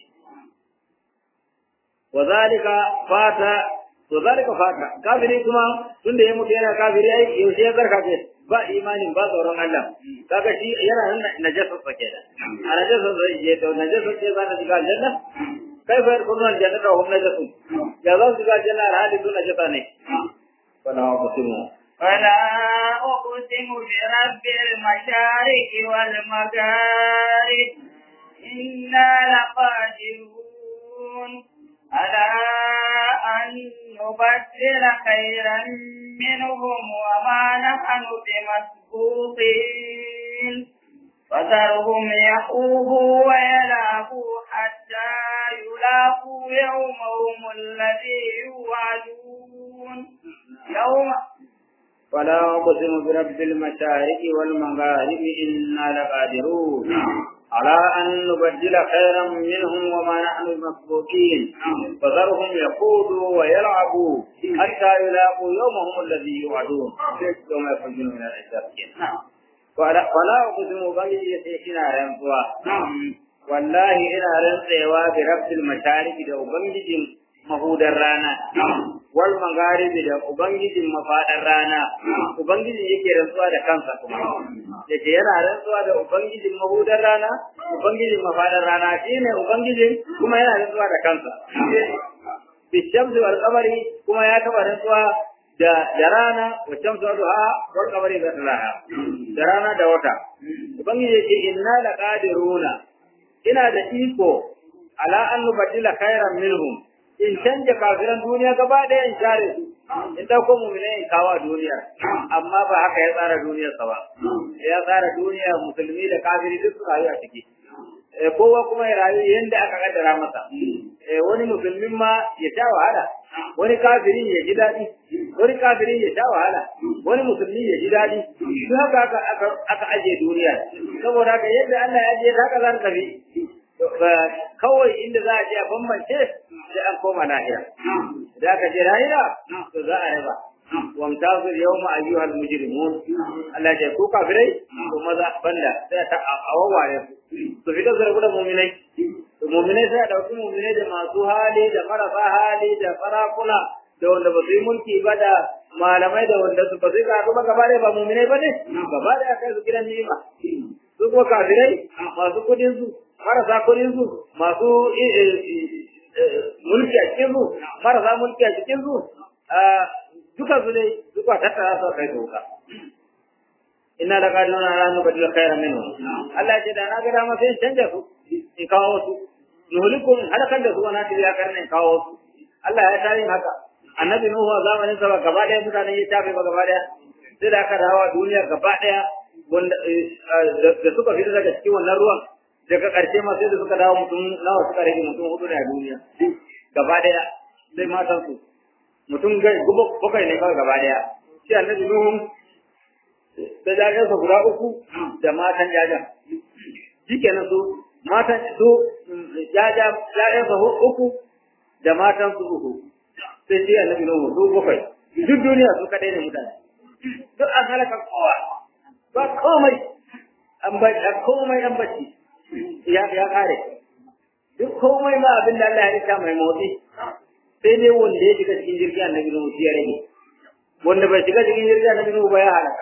S2: wa zalika fata to zalika fata kafiri kuma tunda ya mutu yana kafiri ai yaushe ya tsarkake ba imanin ba tsoron Allah kaga shi yana nan najasa sake da a najasa zai je to najasa ce za ta shiga aljanna kai fa kun aljanna da hum najasa ya za su shiga aljanna har hadi tun najasa ne wala uqsimu
S1: فلا أقسم برب المشارق والمغارب إنا لقادرون على أن نبدل خيرا منهم وما نحن بمسبوقين فذرهم يخوضوا ويلعبوا حتى يلاقوا يومهم الذي يوعدون يوم
S2: فلا أقسم برب المشارق والمغارب إنا لقادرون على أن نبدل خيرا منهم وما نحن بمسبوقين فذرهم يخوضوا ويلعبوا حتى يلاقوا يومهم الذي يوعدون يوم يخرجون من الأجداد فلا أقسم بني إنا رنسوا والله إنا رنسوا برب المشارق لو بنجي mahudar rana wal magharibi da ubangijin mafadar rana ubangiji yake rantsuwa da kansa kuma yake yana rantsuwa da ubangijin mahudar rana ubangijin mafadar rana shine ubangijin kuma yana rantsuwa da kansa bishamsi wal qamari kuma ya taba rantsuwa da da rana wa shamsu duha wal qamari da rana da rana da wata ubangiji yake inna laqadiruna ina da iko ala an nubadila khairan minhum in canja kafiran duniya gaba ɗaya in share su in dauko mu'mina in kawo duniya amma ba haka ya tsara duniyar sa ba ya tsara duniya musulmi da kafiri duk su rayu a ciki eh kowa kuma ya rayu yanda aka kaddara masa eh wani musulmin ma ya sha wahala wani kafiri ya ji daɗi wani kafiri ya sha wahala wani musulmi ya ji daɗi duk haka aka aka aje duniya saboda haka yadda Allah ya aje haka zan tafi kawai inda za a je a bambance sai an koma lahira da aka je lahira to za a raba wamtazu yawma ayyuhal mujrimun Allah ya ku kafirai to maza banda sai ta awaware su fita zarabu da mu'minai to mu'minai sai da wasu mu'minai da masu hali da marasa hali da farakuna da wanda ba su yi mulki ba da malamai da wanda su ba su ga ba gaba da ba mu'minai ba ne gaba da kai su gidan ni'ima su ko kafirai masu kudin su marasa kudin su masu mulki a cikin su marasa mulki a cikin su duka su dai duka tattara su kai doka inna la qaduna ala an nubdil khayran minhu Allah ce da na ga dama sai canja su in kawo su nuhulikum halakan da su na tiya karne kawo su Allah ya tare haka annabi nuhu a zamanin sa gaba daya mutane ya tafi ba gaba daya sai da aka dawo duniya gaba daya wanda da suka fita daga cikin wannan ruwan daga ƙarshe ma sai da suka dawo mutum nawa suka rage mutum hudu da duniya gaba daya sai matan su mutum gai gubo bakai ne kawai gaba daya shi annabi nuhu da jajen sa guda uku da matan jajen shikenan su matan su jaja jajen sa uku da matan su uku sai shi annabi nuhu su bakai duk duniya su kadai ne mutane duk an halaka kowa ba komai an ba komai an bace ya ya kare duk komai ma abin da Allah ya rika mai motsi sai dai wanda ya shiga cikin jirgin annabi Nuhu ya rage wanda bai shiga cikin jirgin annabi Nuhu ba ya halaka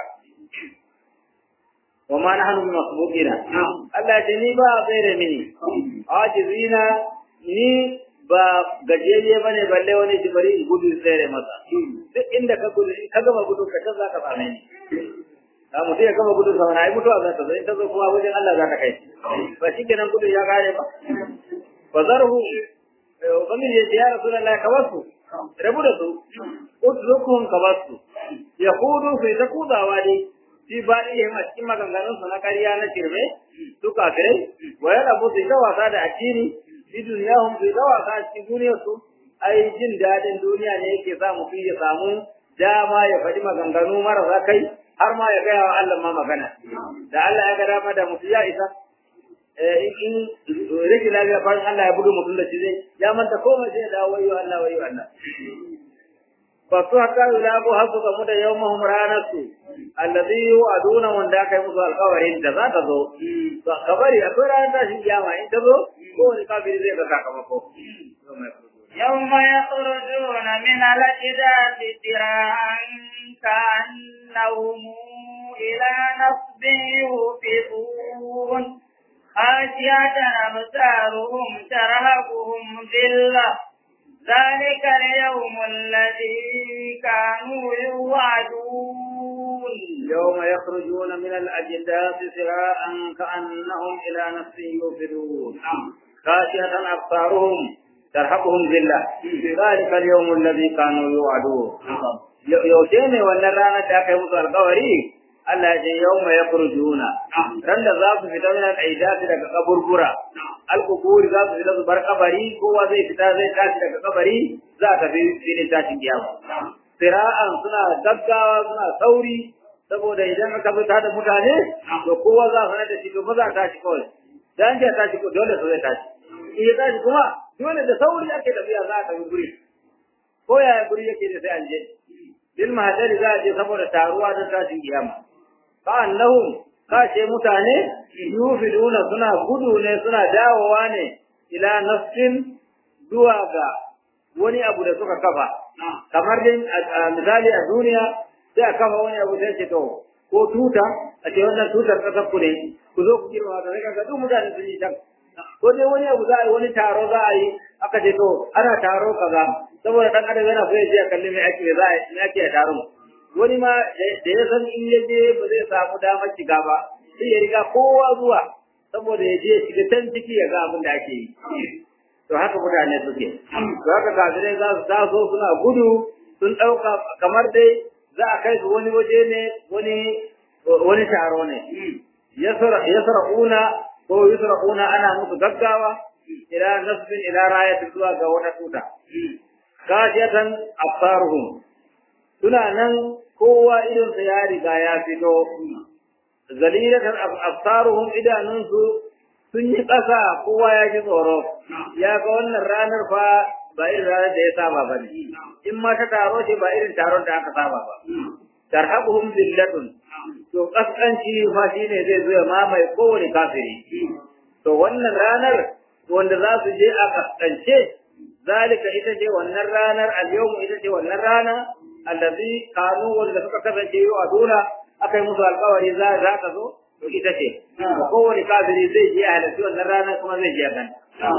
S2: wa ma nahnu masbuqina Allah ya ni ba tsere mini ajizina ni ba gajeriye bane balle wani jibari gudu tsere masa duk inda ka gudu ka gama gudu ka taza ka same ni a mutum ya gama gudun sama na yi mutuwa za ta zai ta zo kuma wajen Allah za ta kai ba shi kenan gudun ya kare ba ba zarhu ubangiji ya ce ya rasu lallai ka wasu rabu da su utlukun ka wasu ya kudu su ta kudawa dai shi ba iya ma cikin maganganun su na ƙarya na shirme su kafirai wa ya rabu su ta wasa da addini fi duniyahum su ta wasa a cikin duniyar su ai jin dadin duniya ne yake sa mutum ya samu dama ya faɗi maganganu marasa kai har ma ya gaya wa Allah ma magana da Allah ya ga dama da mutum ya isa in rage lafiya fa Allah ya buga mutum da shi zai ya manta komai sai da wayo Allah wayo Allah fa su haka yulabu hasu ga muda yawmahum ranatu alladhi yu'aduna wanda kai musu alƙawarin da za ta zo to kabari akwai ranar tashin kiyama in ta zo ko wani kafiri zai ga sakamako
S1: يوم يخرجون من الأجداث سراعا كأنهم إلى نصب يوفضون خاشعة أبصارهم ترهقهم ذلة ذلك اليوم الذي كانوا يوعدون
S2: يوم يخرجون من الأجداث سراعا كأنهم إلى نصب يوفضون خاشعة أبصارهم ترهقهم ذلة ذلك اليوم الذي كانوا يوعدون يوشين والنرانا تاكي مصر القوري Allah ya ce yawma yakhrujuna ran da za su fita min al-aidati daga kaburbura al-quburi za su fita su bar kabari kowa zai fita zai tashi daga kabari za ka fi filin tashin kiyama sira'an suna gaggawa suna sauri saboda idan aka fita da mutane to kowa za su da shi to ba za ta tashi kawai dan ya tashi ko dole su zai tashi in ya tashi kuma dole da sauri ake tafiya za ka bi guri ko ya guri yake da sai an je bil mahadari za a je saboda taruwa don tashin kiyama ka'annahum kashe mutane yufiduna suna gudu ne suna dawowa ne ila nafsin zuwa ga wani abu da suka kafa kamar dai misali a duniya sai a kafa wani abu sai ce to ko tuta a ce wannan tutar kasar ku ne ku zo ku girma da kaga duk mutane sun yi can ko dai wani abu za a yi wani taro za a yi aka ce to ana taro kaza saboda dan adam yana so ya je a kalli mai ake za a yi ake a taron wani ma da ya san in ya je ba zai samu damar shiga ba sai ya riga kowa zuwa saboda ya je shiga can ciki ya ga abin da ake yi to haka mutane suke to haka kafirai za su taso suna gudu sun ɗauka kamar dai za a kai su wani waje ne wani wani taro ne yasra'una ko yusra'una ana musu gaggawa ila nasbin ila rayatin zuwa ga wata tuta kashiyatan absaruhum suna nan kowa idan sa ya riga ya fito zalilatan absaruhum idanunsu sun yi ƙasa kowa ya ji tsoro ya ga wannan ranar fa ba irin ranar da ya saba ba ne in ma ta taro ce ba irin taron da aka saba ba tarhaquhum zillatun to kaskanci fa shine zai zo ya mamaye kowane kafiri to wannan ranar wanda za su je a kaskance zalika ita ce wannan ranar al-yawm ita ce wannan rana allazi kanu wanda suka kasance yau a duna akai musu alƙawari za za ka zo to ita ce kowane kafiri zai je a halarci wannan rana kuma zai je kan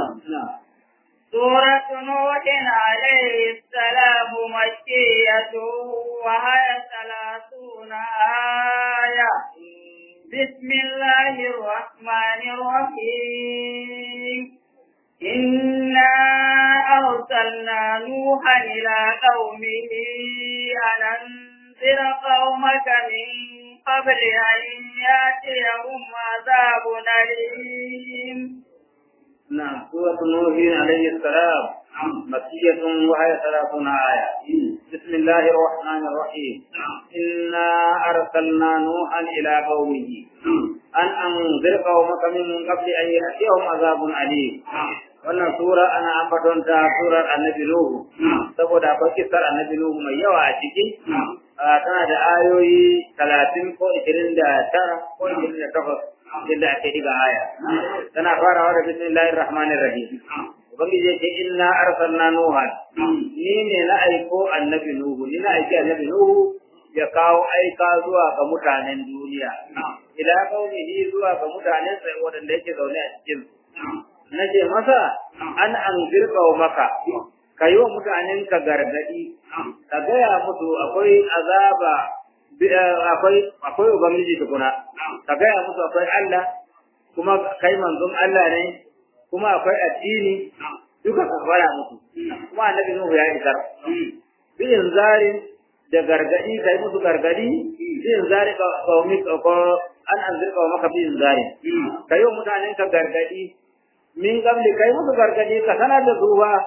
S1: سورة نوح عليه السلام مكية وهي ثلاثون آية بسم الله الرحمن الرحيم إنا أرسلنا نوحا إلى قومه أن أنذر قومك من قبل أن يأتيهم عذاب أليم.
S2: نعم سورة نوح عليه السلام مكية وهي ثلاثون آية بسم الله الرحمن الرحيم إنا أرسلنا نوحا إلى قومه أن أنذر قومك من قبل أن يأتيهم عذاب أليم wannan sura ana ambaton ta surar annabi Nuhu saboda akwai kisar annabi Nuhu mai yawa a ciki tana da ayoyi talatin ko ishirin da tara ko ishirin da takwas inda ake diga aya tana farawa da bismillahir rahmanir rahim ubangiji yake inna arsalna nuha ni ne na aiko annabi Nuhu ni na aiki annabi Nuhu ya kawo aika zuwa ga mutanen duniya ila qaumihi zuwa ga mutanen sai wanda yake zaune a cikin nace masa an anzir qaumaka kayi wa mutanen ka gargadi ka gaya musu akwai azaba akwai akwai ubangiji tukuna ka gaya musu akwai Allah kuma kai manzon Allah ne kuma akwai addini duka ka fara musu kuma annabi Nuhu ya isar bi inzarin da gargadi kai musu gargadi bi inzari qaumi ko an anzir qaumaka bi inzarin kayi wa mutanen ka gargadi min qabli kai musu gargadi ka sanar da su ba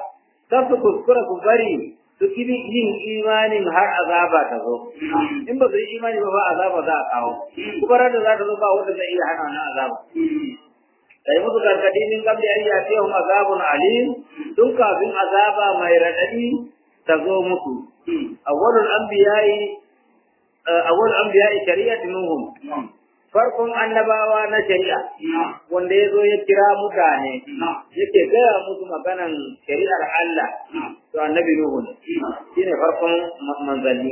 S2: kar su kuskura ku bari su kibi yin imanin har azaba ta zo in ba su yi imani ba ba azaba za a kawo kuma ran da za ta zo ba wanda zai iya hana wannan azaba sai musu gargadi min kabli an yatihum azabun alim tun kafin azaba mai radadi ta zo musu awwalul anbiya'i awwalul anbiya'i shari'atu nuhum farkon annabawa na shari'a wanda ya zo ya kira mutane yake gaya musu maganan shari'ar Allah to annabi Nuhu ne shine farkon manzanni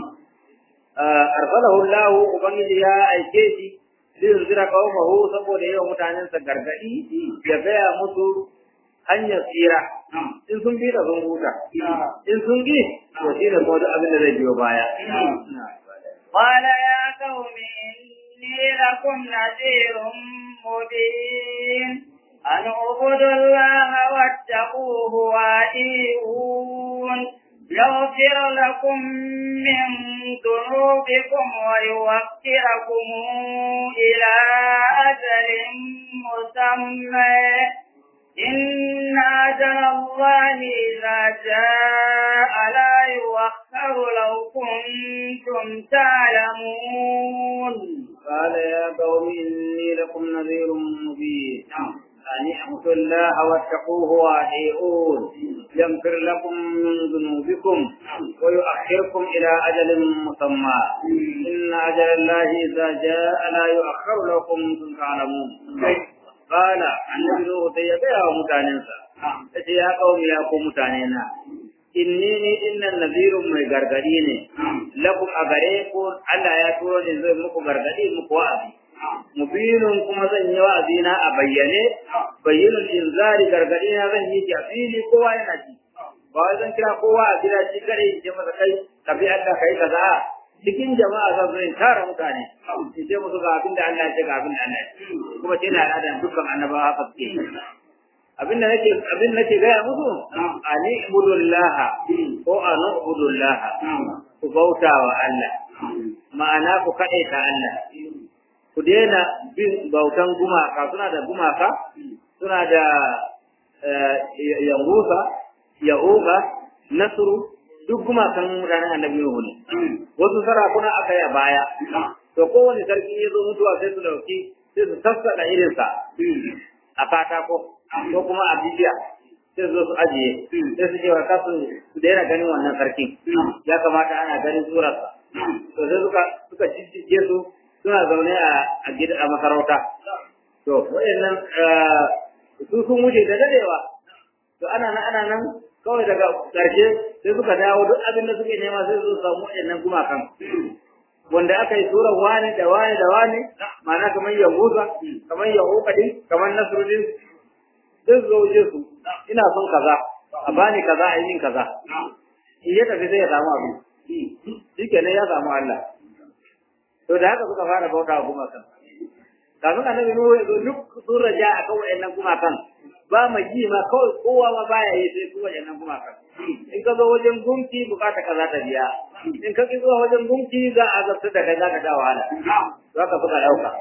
S2: arsalahu Allah ubangiji ya aike shi zai zira qaumahu saboda yawan mutanen sa gargadi ya gaya musu hanyar tsira in sun bi da sun huta in sun gi to shine ko da abin da zai biyo baya
S1: qala ya qaumi inni lakum nadhirun mubin an ubudu allaha wattaquhu wa ati'un يغفر لكم من ذنوبكم ويوفقكم إلى أجل مسمى إن أجل الله إذا جاء لا يؤخر لو كنتم تعلمون
S2: قال يا قوم إني لكم نذير مبين أن اعبدوا الله واتقوه وأطيعون يغفر لكم من ذنوبكم ويؤخركم إلى أجل مسمى إن أجل الله إذا جاء لا يؤخر لو كنتم تعلمون قال النبي نوح يا متاننسا يا قوم يا قوم متاننا inni ni innan nazirun mai gargadi ne lakum a gare ku Allah ya turo ni zai muku gargadi muku wa'azi mubinun kuma zan yi wa'azi na a bayyane bayyinul inzari gargadi na zan yi ki a fili kowa yana ji ba wai zan kira kowa a gida shi kare in ce masa kai ka bi Allah kai kaza cikin jama'a zan zo in tara mutane in ce musu ga abin da Allah ya ce ga abin da Allah ya ce kuma ce na da dukkan annabawa haka suke abin da nake abin nake gaya musu ani ibudullah ko anu ibudullah ku bauta wa Allah ma'ana ku kade ta Allah ku daina bin bautan gumaka suna da gumaka suna da yangusa yauga nasru duk gumakan ranar annabi Nuhu ne wasu sarakuna aka yi a baya to kowane sarki ya zo mutuwa sai su dauki sai su sassaka irinsa a katako ko kuma a bibiya sai zo su ajiye sai su ce wa kasu su daina ganin wannan sarkin ya kamata ana ganin surarsa to sai suka suka jijjige su suna zaune a gida a makarauta to wayannan su sun wuce da dadewa to ana nan ana nan kawai daga karshe sai suka dawo duk abin da suke nema sai su samu wayannan gumakan wanda aka yi surar wani da wani da wani ma'ana kamar yahuza kamar yahukadin kamar nasruddin duk zo wuce su ina son kaza a bani kaza a yi min kaza in ya tafi sai ya samu abu shi kenan ya samu Allah to da haka suka fara bauta wa gumakan kafin annabi Nuhu ya zo duk sun raja a kan wayannan gumakan ba ma ji ma kawai kowa ma baya yi sai su wayannan gumakan in ka zo wajen gunki bukata kaza ta biya in ka ki zuwa wajen gunki za a zartar da kai za ka da wahala za ka suka dauka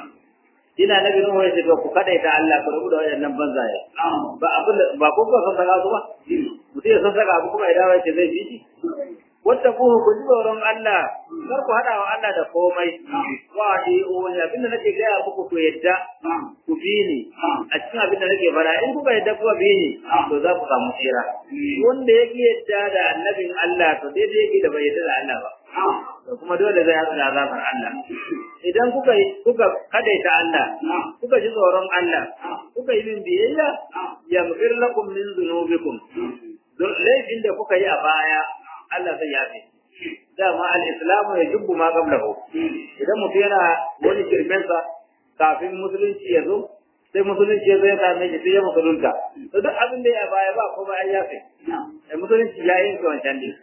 S2: ina nabi Nuhu ya ce ku kada ta Allah ku rubuta wayannan banzaye ba abin ba ko ko san saka ba mutum ya san saka abu kuma ya dawo ya ce zai bi wata ku ku ji tsoron Allah kar ku hada wa Allah da komai wa di on abinda nake ga muku ku yadda ku bi ni a cikin abinda nake fara in kuka yadda ku bi ni to za ku samu tsira wanda yake yadda da annabin Allah to dai dai yake da bai yadda da Allah ba to kuma dole zai haɗu da azabar Allah idan kuka kuka kadaita Allah kuka ji tsoron Allah kuka yi min biyayya yaghfir lakum min dhunubikum laifin da kuka yi a baya Allah zai yafe dama al-islamu ya jubbu ma qablahu idan mutum yana wani kirmensa kafin musulunci ya zo sai musulunci ya zo ya same shi sai ya musulunta to duk abin da ya baya ba kuma an yafe sai musulunci ya yi wancan ne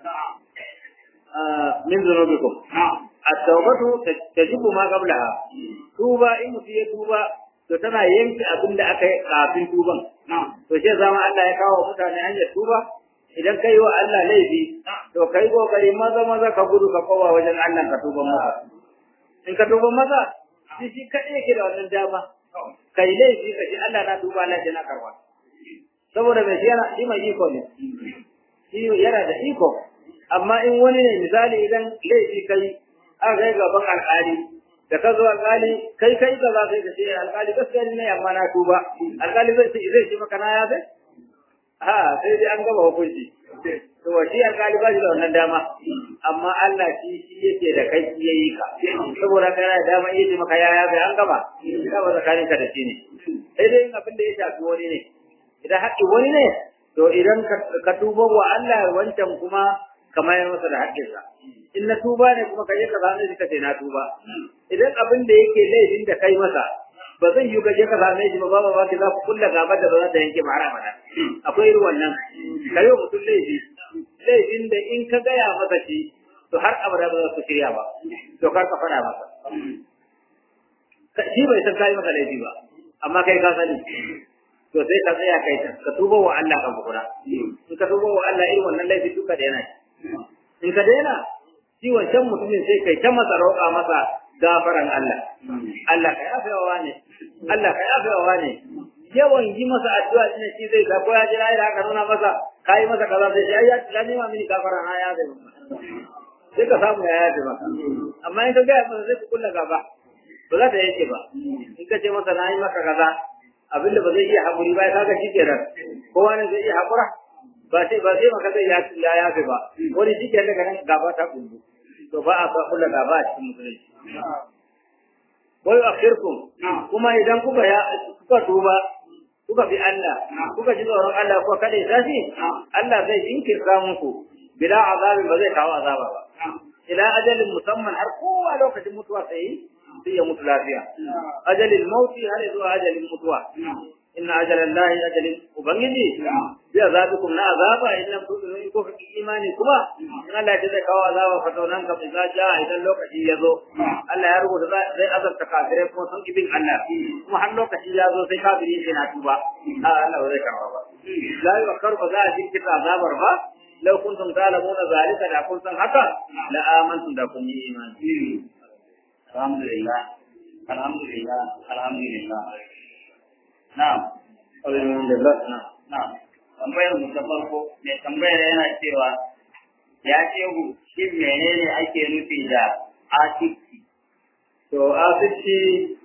S2: min zunubikum at-tawbatu tajubbu ma qablaha tuba in mutum ya tuba to tana yanke abin da aka yi kafin tuban to sai zama Allah ya kawo mutane hanyar tuba idan kai wa Allah laifi to kai kokari maza maza ka gudu ka kowa wajen Allah ka tuba masa in ka tuba masa shi shi kadai yake da wannan dama kai laifi ka ji Allah na tuba Allah na karwa saboda mai yana shi mai iko ne shi yana da iko amma in wani ne misali idan laifi kai aka kai gaban alƙali da ka zo alƙali kai kai ka za kai ka ce alƙali gaskiya ne amma na tuba alƙali zai ce zai ce maka na ya bai ha sai dai an gaba hukunci to shi alƙali ba shi da wannan dama amma Allah shi shi yake da kai shi yayi ka saboda kana da dama yace maka ya ya bai an gaba ka ba zakarin ka da shi ne sai dai in abin da ya shafi wani ne idan haƙƙi wani ne to idan ka tuba wa Allah wancan kuma kamar ya masa da haƙƙinsa in na tuba ne kuma kaje ka zame shi kace na tuba idan abin da yake laifin da kai masa ba zai yi gaje ka zame shi ba ba ba ki za ku kulla gaba da ba za ta yanke ba har abada akwai irin wannan kayo mutum laifi laifin da in ka gaya masa shi to har abada ba za ku shirya ba to kar ka faɗa masa shi bai san kai maka laifi ba amma kai ka sani to sai ka tsaya kai ka tuba wa Allah kan kura in ka tuba wa Allah irin wannan laifi duka da yana in ka daina shi wancan mutumin sai kai ta masa roƙa masa gafaran Allah Allah kai afewa ne Allah kai afewa ne yawan yi masa addu'a ne shi zai ga ko ya ji ai haka nuna masa kai masa kaza sai shi ai ya tsani ma mini gafaran ha ya zai sai ka samu ya yaji ba amma in ka ga masa sai ku kulla gaba ba za ta yake ba in ka ce masa na yi maka kaza abinda ba zai iya haƙuri ba kaga shi kenan kowa ne zai iya haƙura ba sai ba sai maka zai ya ya yafe ba wani shi kenan daga nan gaba ta kundu to ba a ba kula gaba a cikin musulunci wai akhirkum kuma idan kuka ya kuka tuba kuka bi Allah kuka ji tsoron Allah kuka kada shi Allah zai jinkirta muku bila azabin ba zai kawo azaba ba ila ajalin musamman har kowa lokacin mutuwa sai sai ya mutu lafiya ajalin mauti har zuwa ajalin mutuwa inna ajalan lahi ajalin ubangiji bi azabikum na azaba idan kun yi ko kake imani kuma in Allah ya zai kawo azaba fa to nan ka za ja idan lokaci ya zo Allah ya rubuta zai azabta kafirai kuma sun kibin Allah kuma har lokaci ya zo sai kafiri sai na tuba a Allah zai kawo ba la yukhar ba za a jinkirta azabar ba law kuntum ta'lamuna zalika da kun san haka la amantum da kun yi imani alhamdulillah alhamdulillah alhamdulillah na'am alhamdulillah na'am tambayar mu ta farko mai tambayar yana cewa ya ce ku shi menene ake nufi da asiki to asiki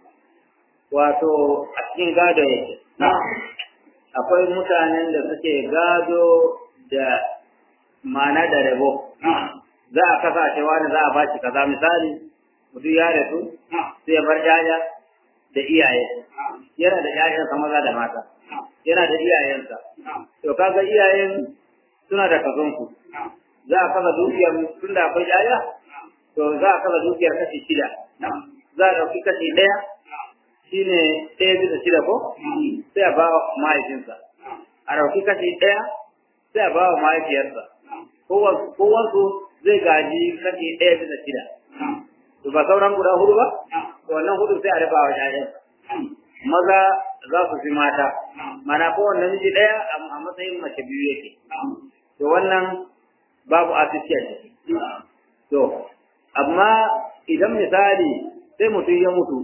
S2: wato a cikin gado yake akwai mutanen da suke gado da mana da rabo za a kasa cewa da za a bashi kaza misali mutum ya rasu sai ya bar yaya da iyaye yana da yayansa maza da mata yana da iyayensa to kaga iyayen suna da kazonku za a kaza dukiyar tunda akwai yaya to za a kaza dukiyar kashi shida za a ɗauki kashi ɗaya shine ɗaya bisa shida ko sai a ba wa mahaifinsa a ɗauki kashi ɗaya sai a ba wa mahaifiyarsa kowansu zai gaji kashi ɗaya bisa shida to ba sauran guda hudu ba to wannan hudu sai a raba wa ƴaƴan maza za su fi mata mana kowanne miji ɗaya a matsayin mace biyu yake to wannan babu asisiya ce to amma idan misali sai mutum ya mutu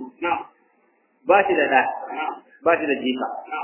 S2: ba shi da ɗa ba shi da jika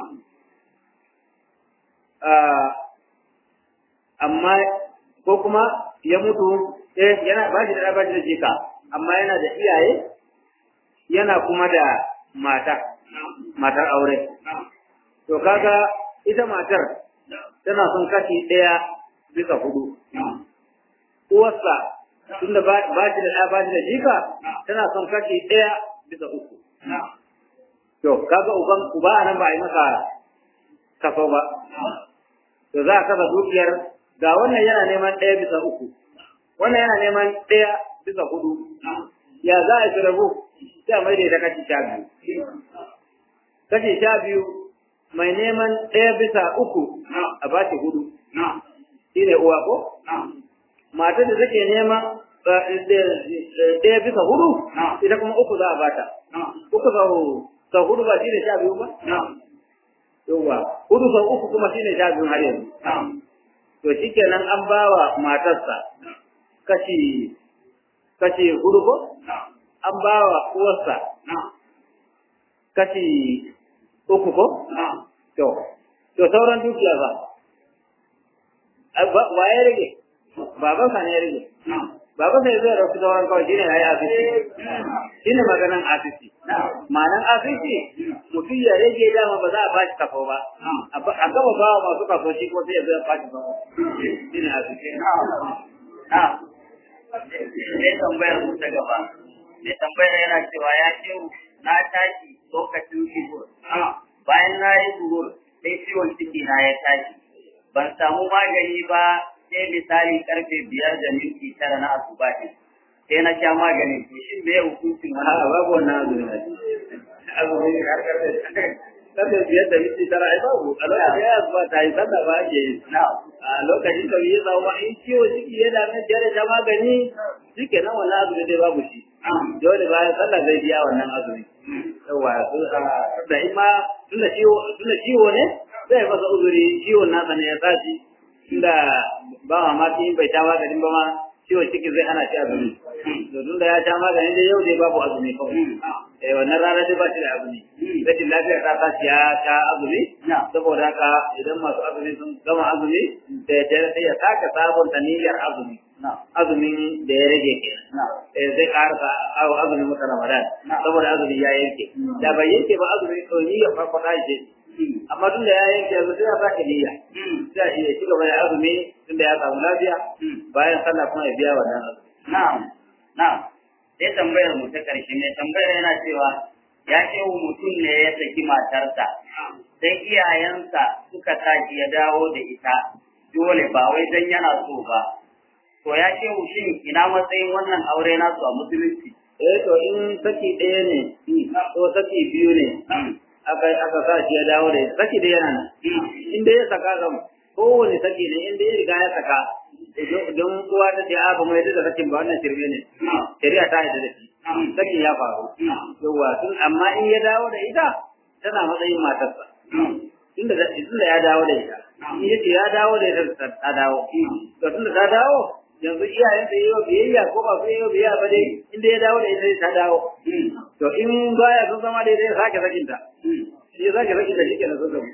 S2: amma ko kuma ya mutu eh yana ba shi da ɗa ba shi da jika amma yana da iyaye yana kuma da mata matar aure to kaga ita matar tana son kashi ɗaya bisa hudu uwarsa tunda ba shi da ɗa ba shi da jika tana son kashi ɗaya bisa uku to kaga uban uba anan ba a yi masa kaso ba to za a kasa dukiyar ga wannan yana neman ɗaya bisa uku wannan yana neman ɗaya bisa hudu ya za a rabu sai a mai da kashi sha biyu kashi sha biyu mai neman ɗaya bisa uku a ba shi hudu shi ne uwa ko matar da take neman ɗaya bisa hudu ita kuma uku za a bata uku sau hudu ba shi ne sha biyu ba yauwa hudu sau uku kuma shi ne sha biyu har yanzu to shi kenan an ba wa matarsa kashi kashi hudu ko an ba wa uwarsa kashi uku ko to to sauran dukiya ba waye rage baban sa ne ya rage baban sa zai rasu sauran kawai shine yayi asisi shine maganan asisi ma'anan asisi mutum ya rage dama ba za a bashi kafo ba a gaba ba masu kafo shi ko sai ya zai bashi kafo shine asisi
S1: na sai tambayar mu ta gaba mai tambayar yana cewa ya ce na tashi lokacin zuhur bayan na yi zuhur sai ciwon ciki na ya tashi ban samu magani ba sai misali karfe biyar da minti tara na asuba ne sai na sha maganin to shin me hukuncin
S2: a babu wannan azumi azumi har karfe karfe biyar da minti tara ai babu a lokacin ya asuba ta yi sallah ba ake yi a lokacin da yi tsawo in ciwo ciki ya dame shi da sha magani shike nan wannan azumi dai babu shi dole bayan sallah zai biya wannan azumi yawa da ima tunda ciwo tunda ciwo ne zai masa uzuri ciwon nasa ne ya tashi tunda ba mamaki bai ta maganin ba ma ciwon ciki zai hana shi azumi to tunda ya ta maganin dai yau dai babu azumi kawai eh wannan rana dai ba shi da azumi rashin lafiya ta tashi ya ta azumi saboda haka idan masu azumi sun gama azumi da ya sai ya sake sabon niyyar azumi azumin da ya rage kenan eh zai karasa azumin wata Ramadan saboda azumi ya yanke da bai yanke ba azumi to ni ya farko da shi amma tunda ya yanke yanzu sai ya sake niyya sai ya ci gaba da azumi tunda ya samu lafiya bayan sallah kuma ya biya wannan azumi
S1: na'am na'am sai tambayar mu ta karshe ne tambayar yana cewa ya ce mutum ne ya saki matarsa sai iyayensa suka tashi ya dawo da ita dole ba wai dan yana so ba to ya ce shin ina matsayin wannan aure nasu a musulunci
S2: eh to in saki ɗaya ne ko saki biyu ne aka aka sa shi ya dawo da saki da yana nan inda ya saka gam kowane saki ne inda ya riga ya saka don kowa ta ce a ba mai da sakin ba wannan shirme ne shari'a ta haɗa da shi sakin ya faru yawa tun amma in ya dawo da ita tana matsayin matarsa tunda tunda ya dawo da ita in yace ya dawo da ita ta dawo to tunda ta dawo yanzu iyayen da yayi biyayya ko ba su yayi biyayya ba dai inda ya dawo da ita ta dawo to in baya sun zama dai sai sake sakin ta shi zaki sakin da shike na zuwa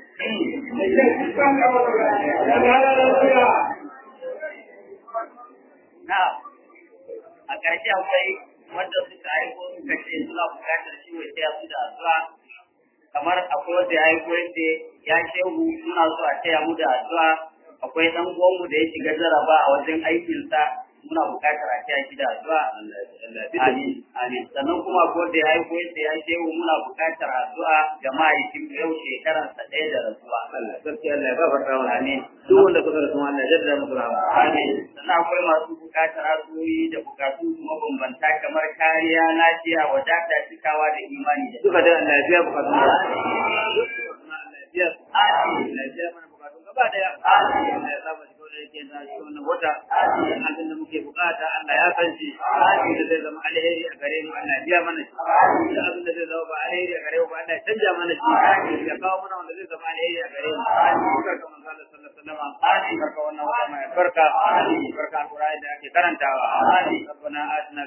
S1: na a ƙarshe akwai wanda suka aiko suka ce suna buƙatar shi wai sai su da addu'a kamar akwai wanda ya aiko yadda ya shehu suna so a taya mu da addu'a akwai dan uwanmu da ya shiga jaraba a wajen aikinsa muna buƙatar a taya shi da addu'a amin amin sannan kuma ko da ya aiko yadda ya shehu muna buƙatar addu'a ga mahaifin yau shekaran sa ɗaya da rasuwa
S2: Allah sarki Allah ya gafarta wa
S1: amin
S2: duk wanda suka rasu Allah ya jaddada musu rahama
S1: amin sannan akwai masu buƙatar addu'o'i da buƙatu mabambanta kamar kariya lafiya wadata cikawa da imani da
S2: duka da Allah ya biya bukatun Allah ya biya amin Allah ya biya mana bukatun gaba daya amin Allah ya saba shi kawai yake da shi wannan wata amin abin da muke bukata Allah ya san shi amin da zai zama alheri a gare mu Allah ya biya mana shi amin abin da zai zama ba alheri a gare mu Allah ya canja mana shi amin ya kawo mana wanda zai zama alheri a gare mu amin barka manzo Allah sallallahu alaihi wasallam amin barka wannan wata mai barka amin barka Qur'ani da ake karantawa amin rabbana atina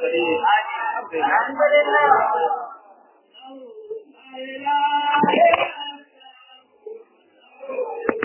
S2: Alhamdulillah.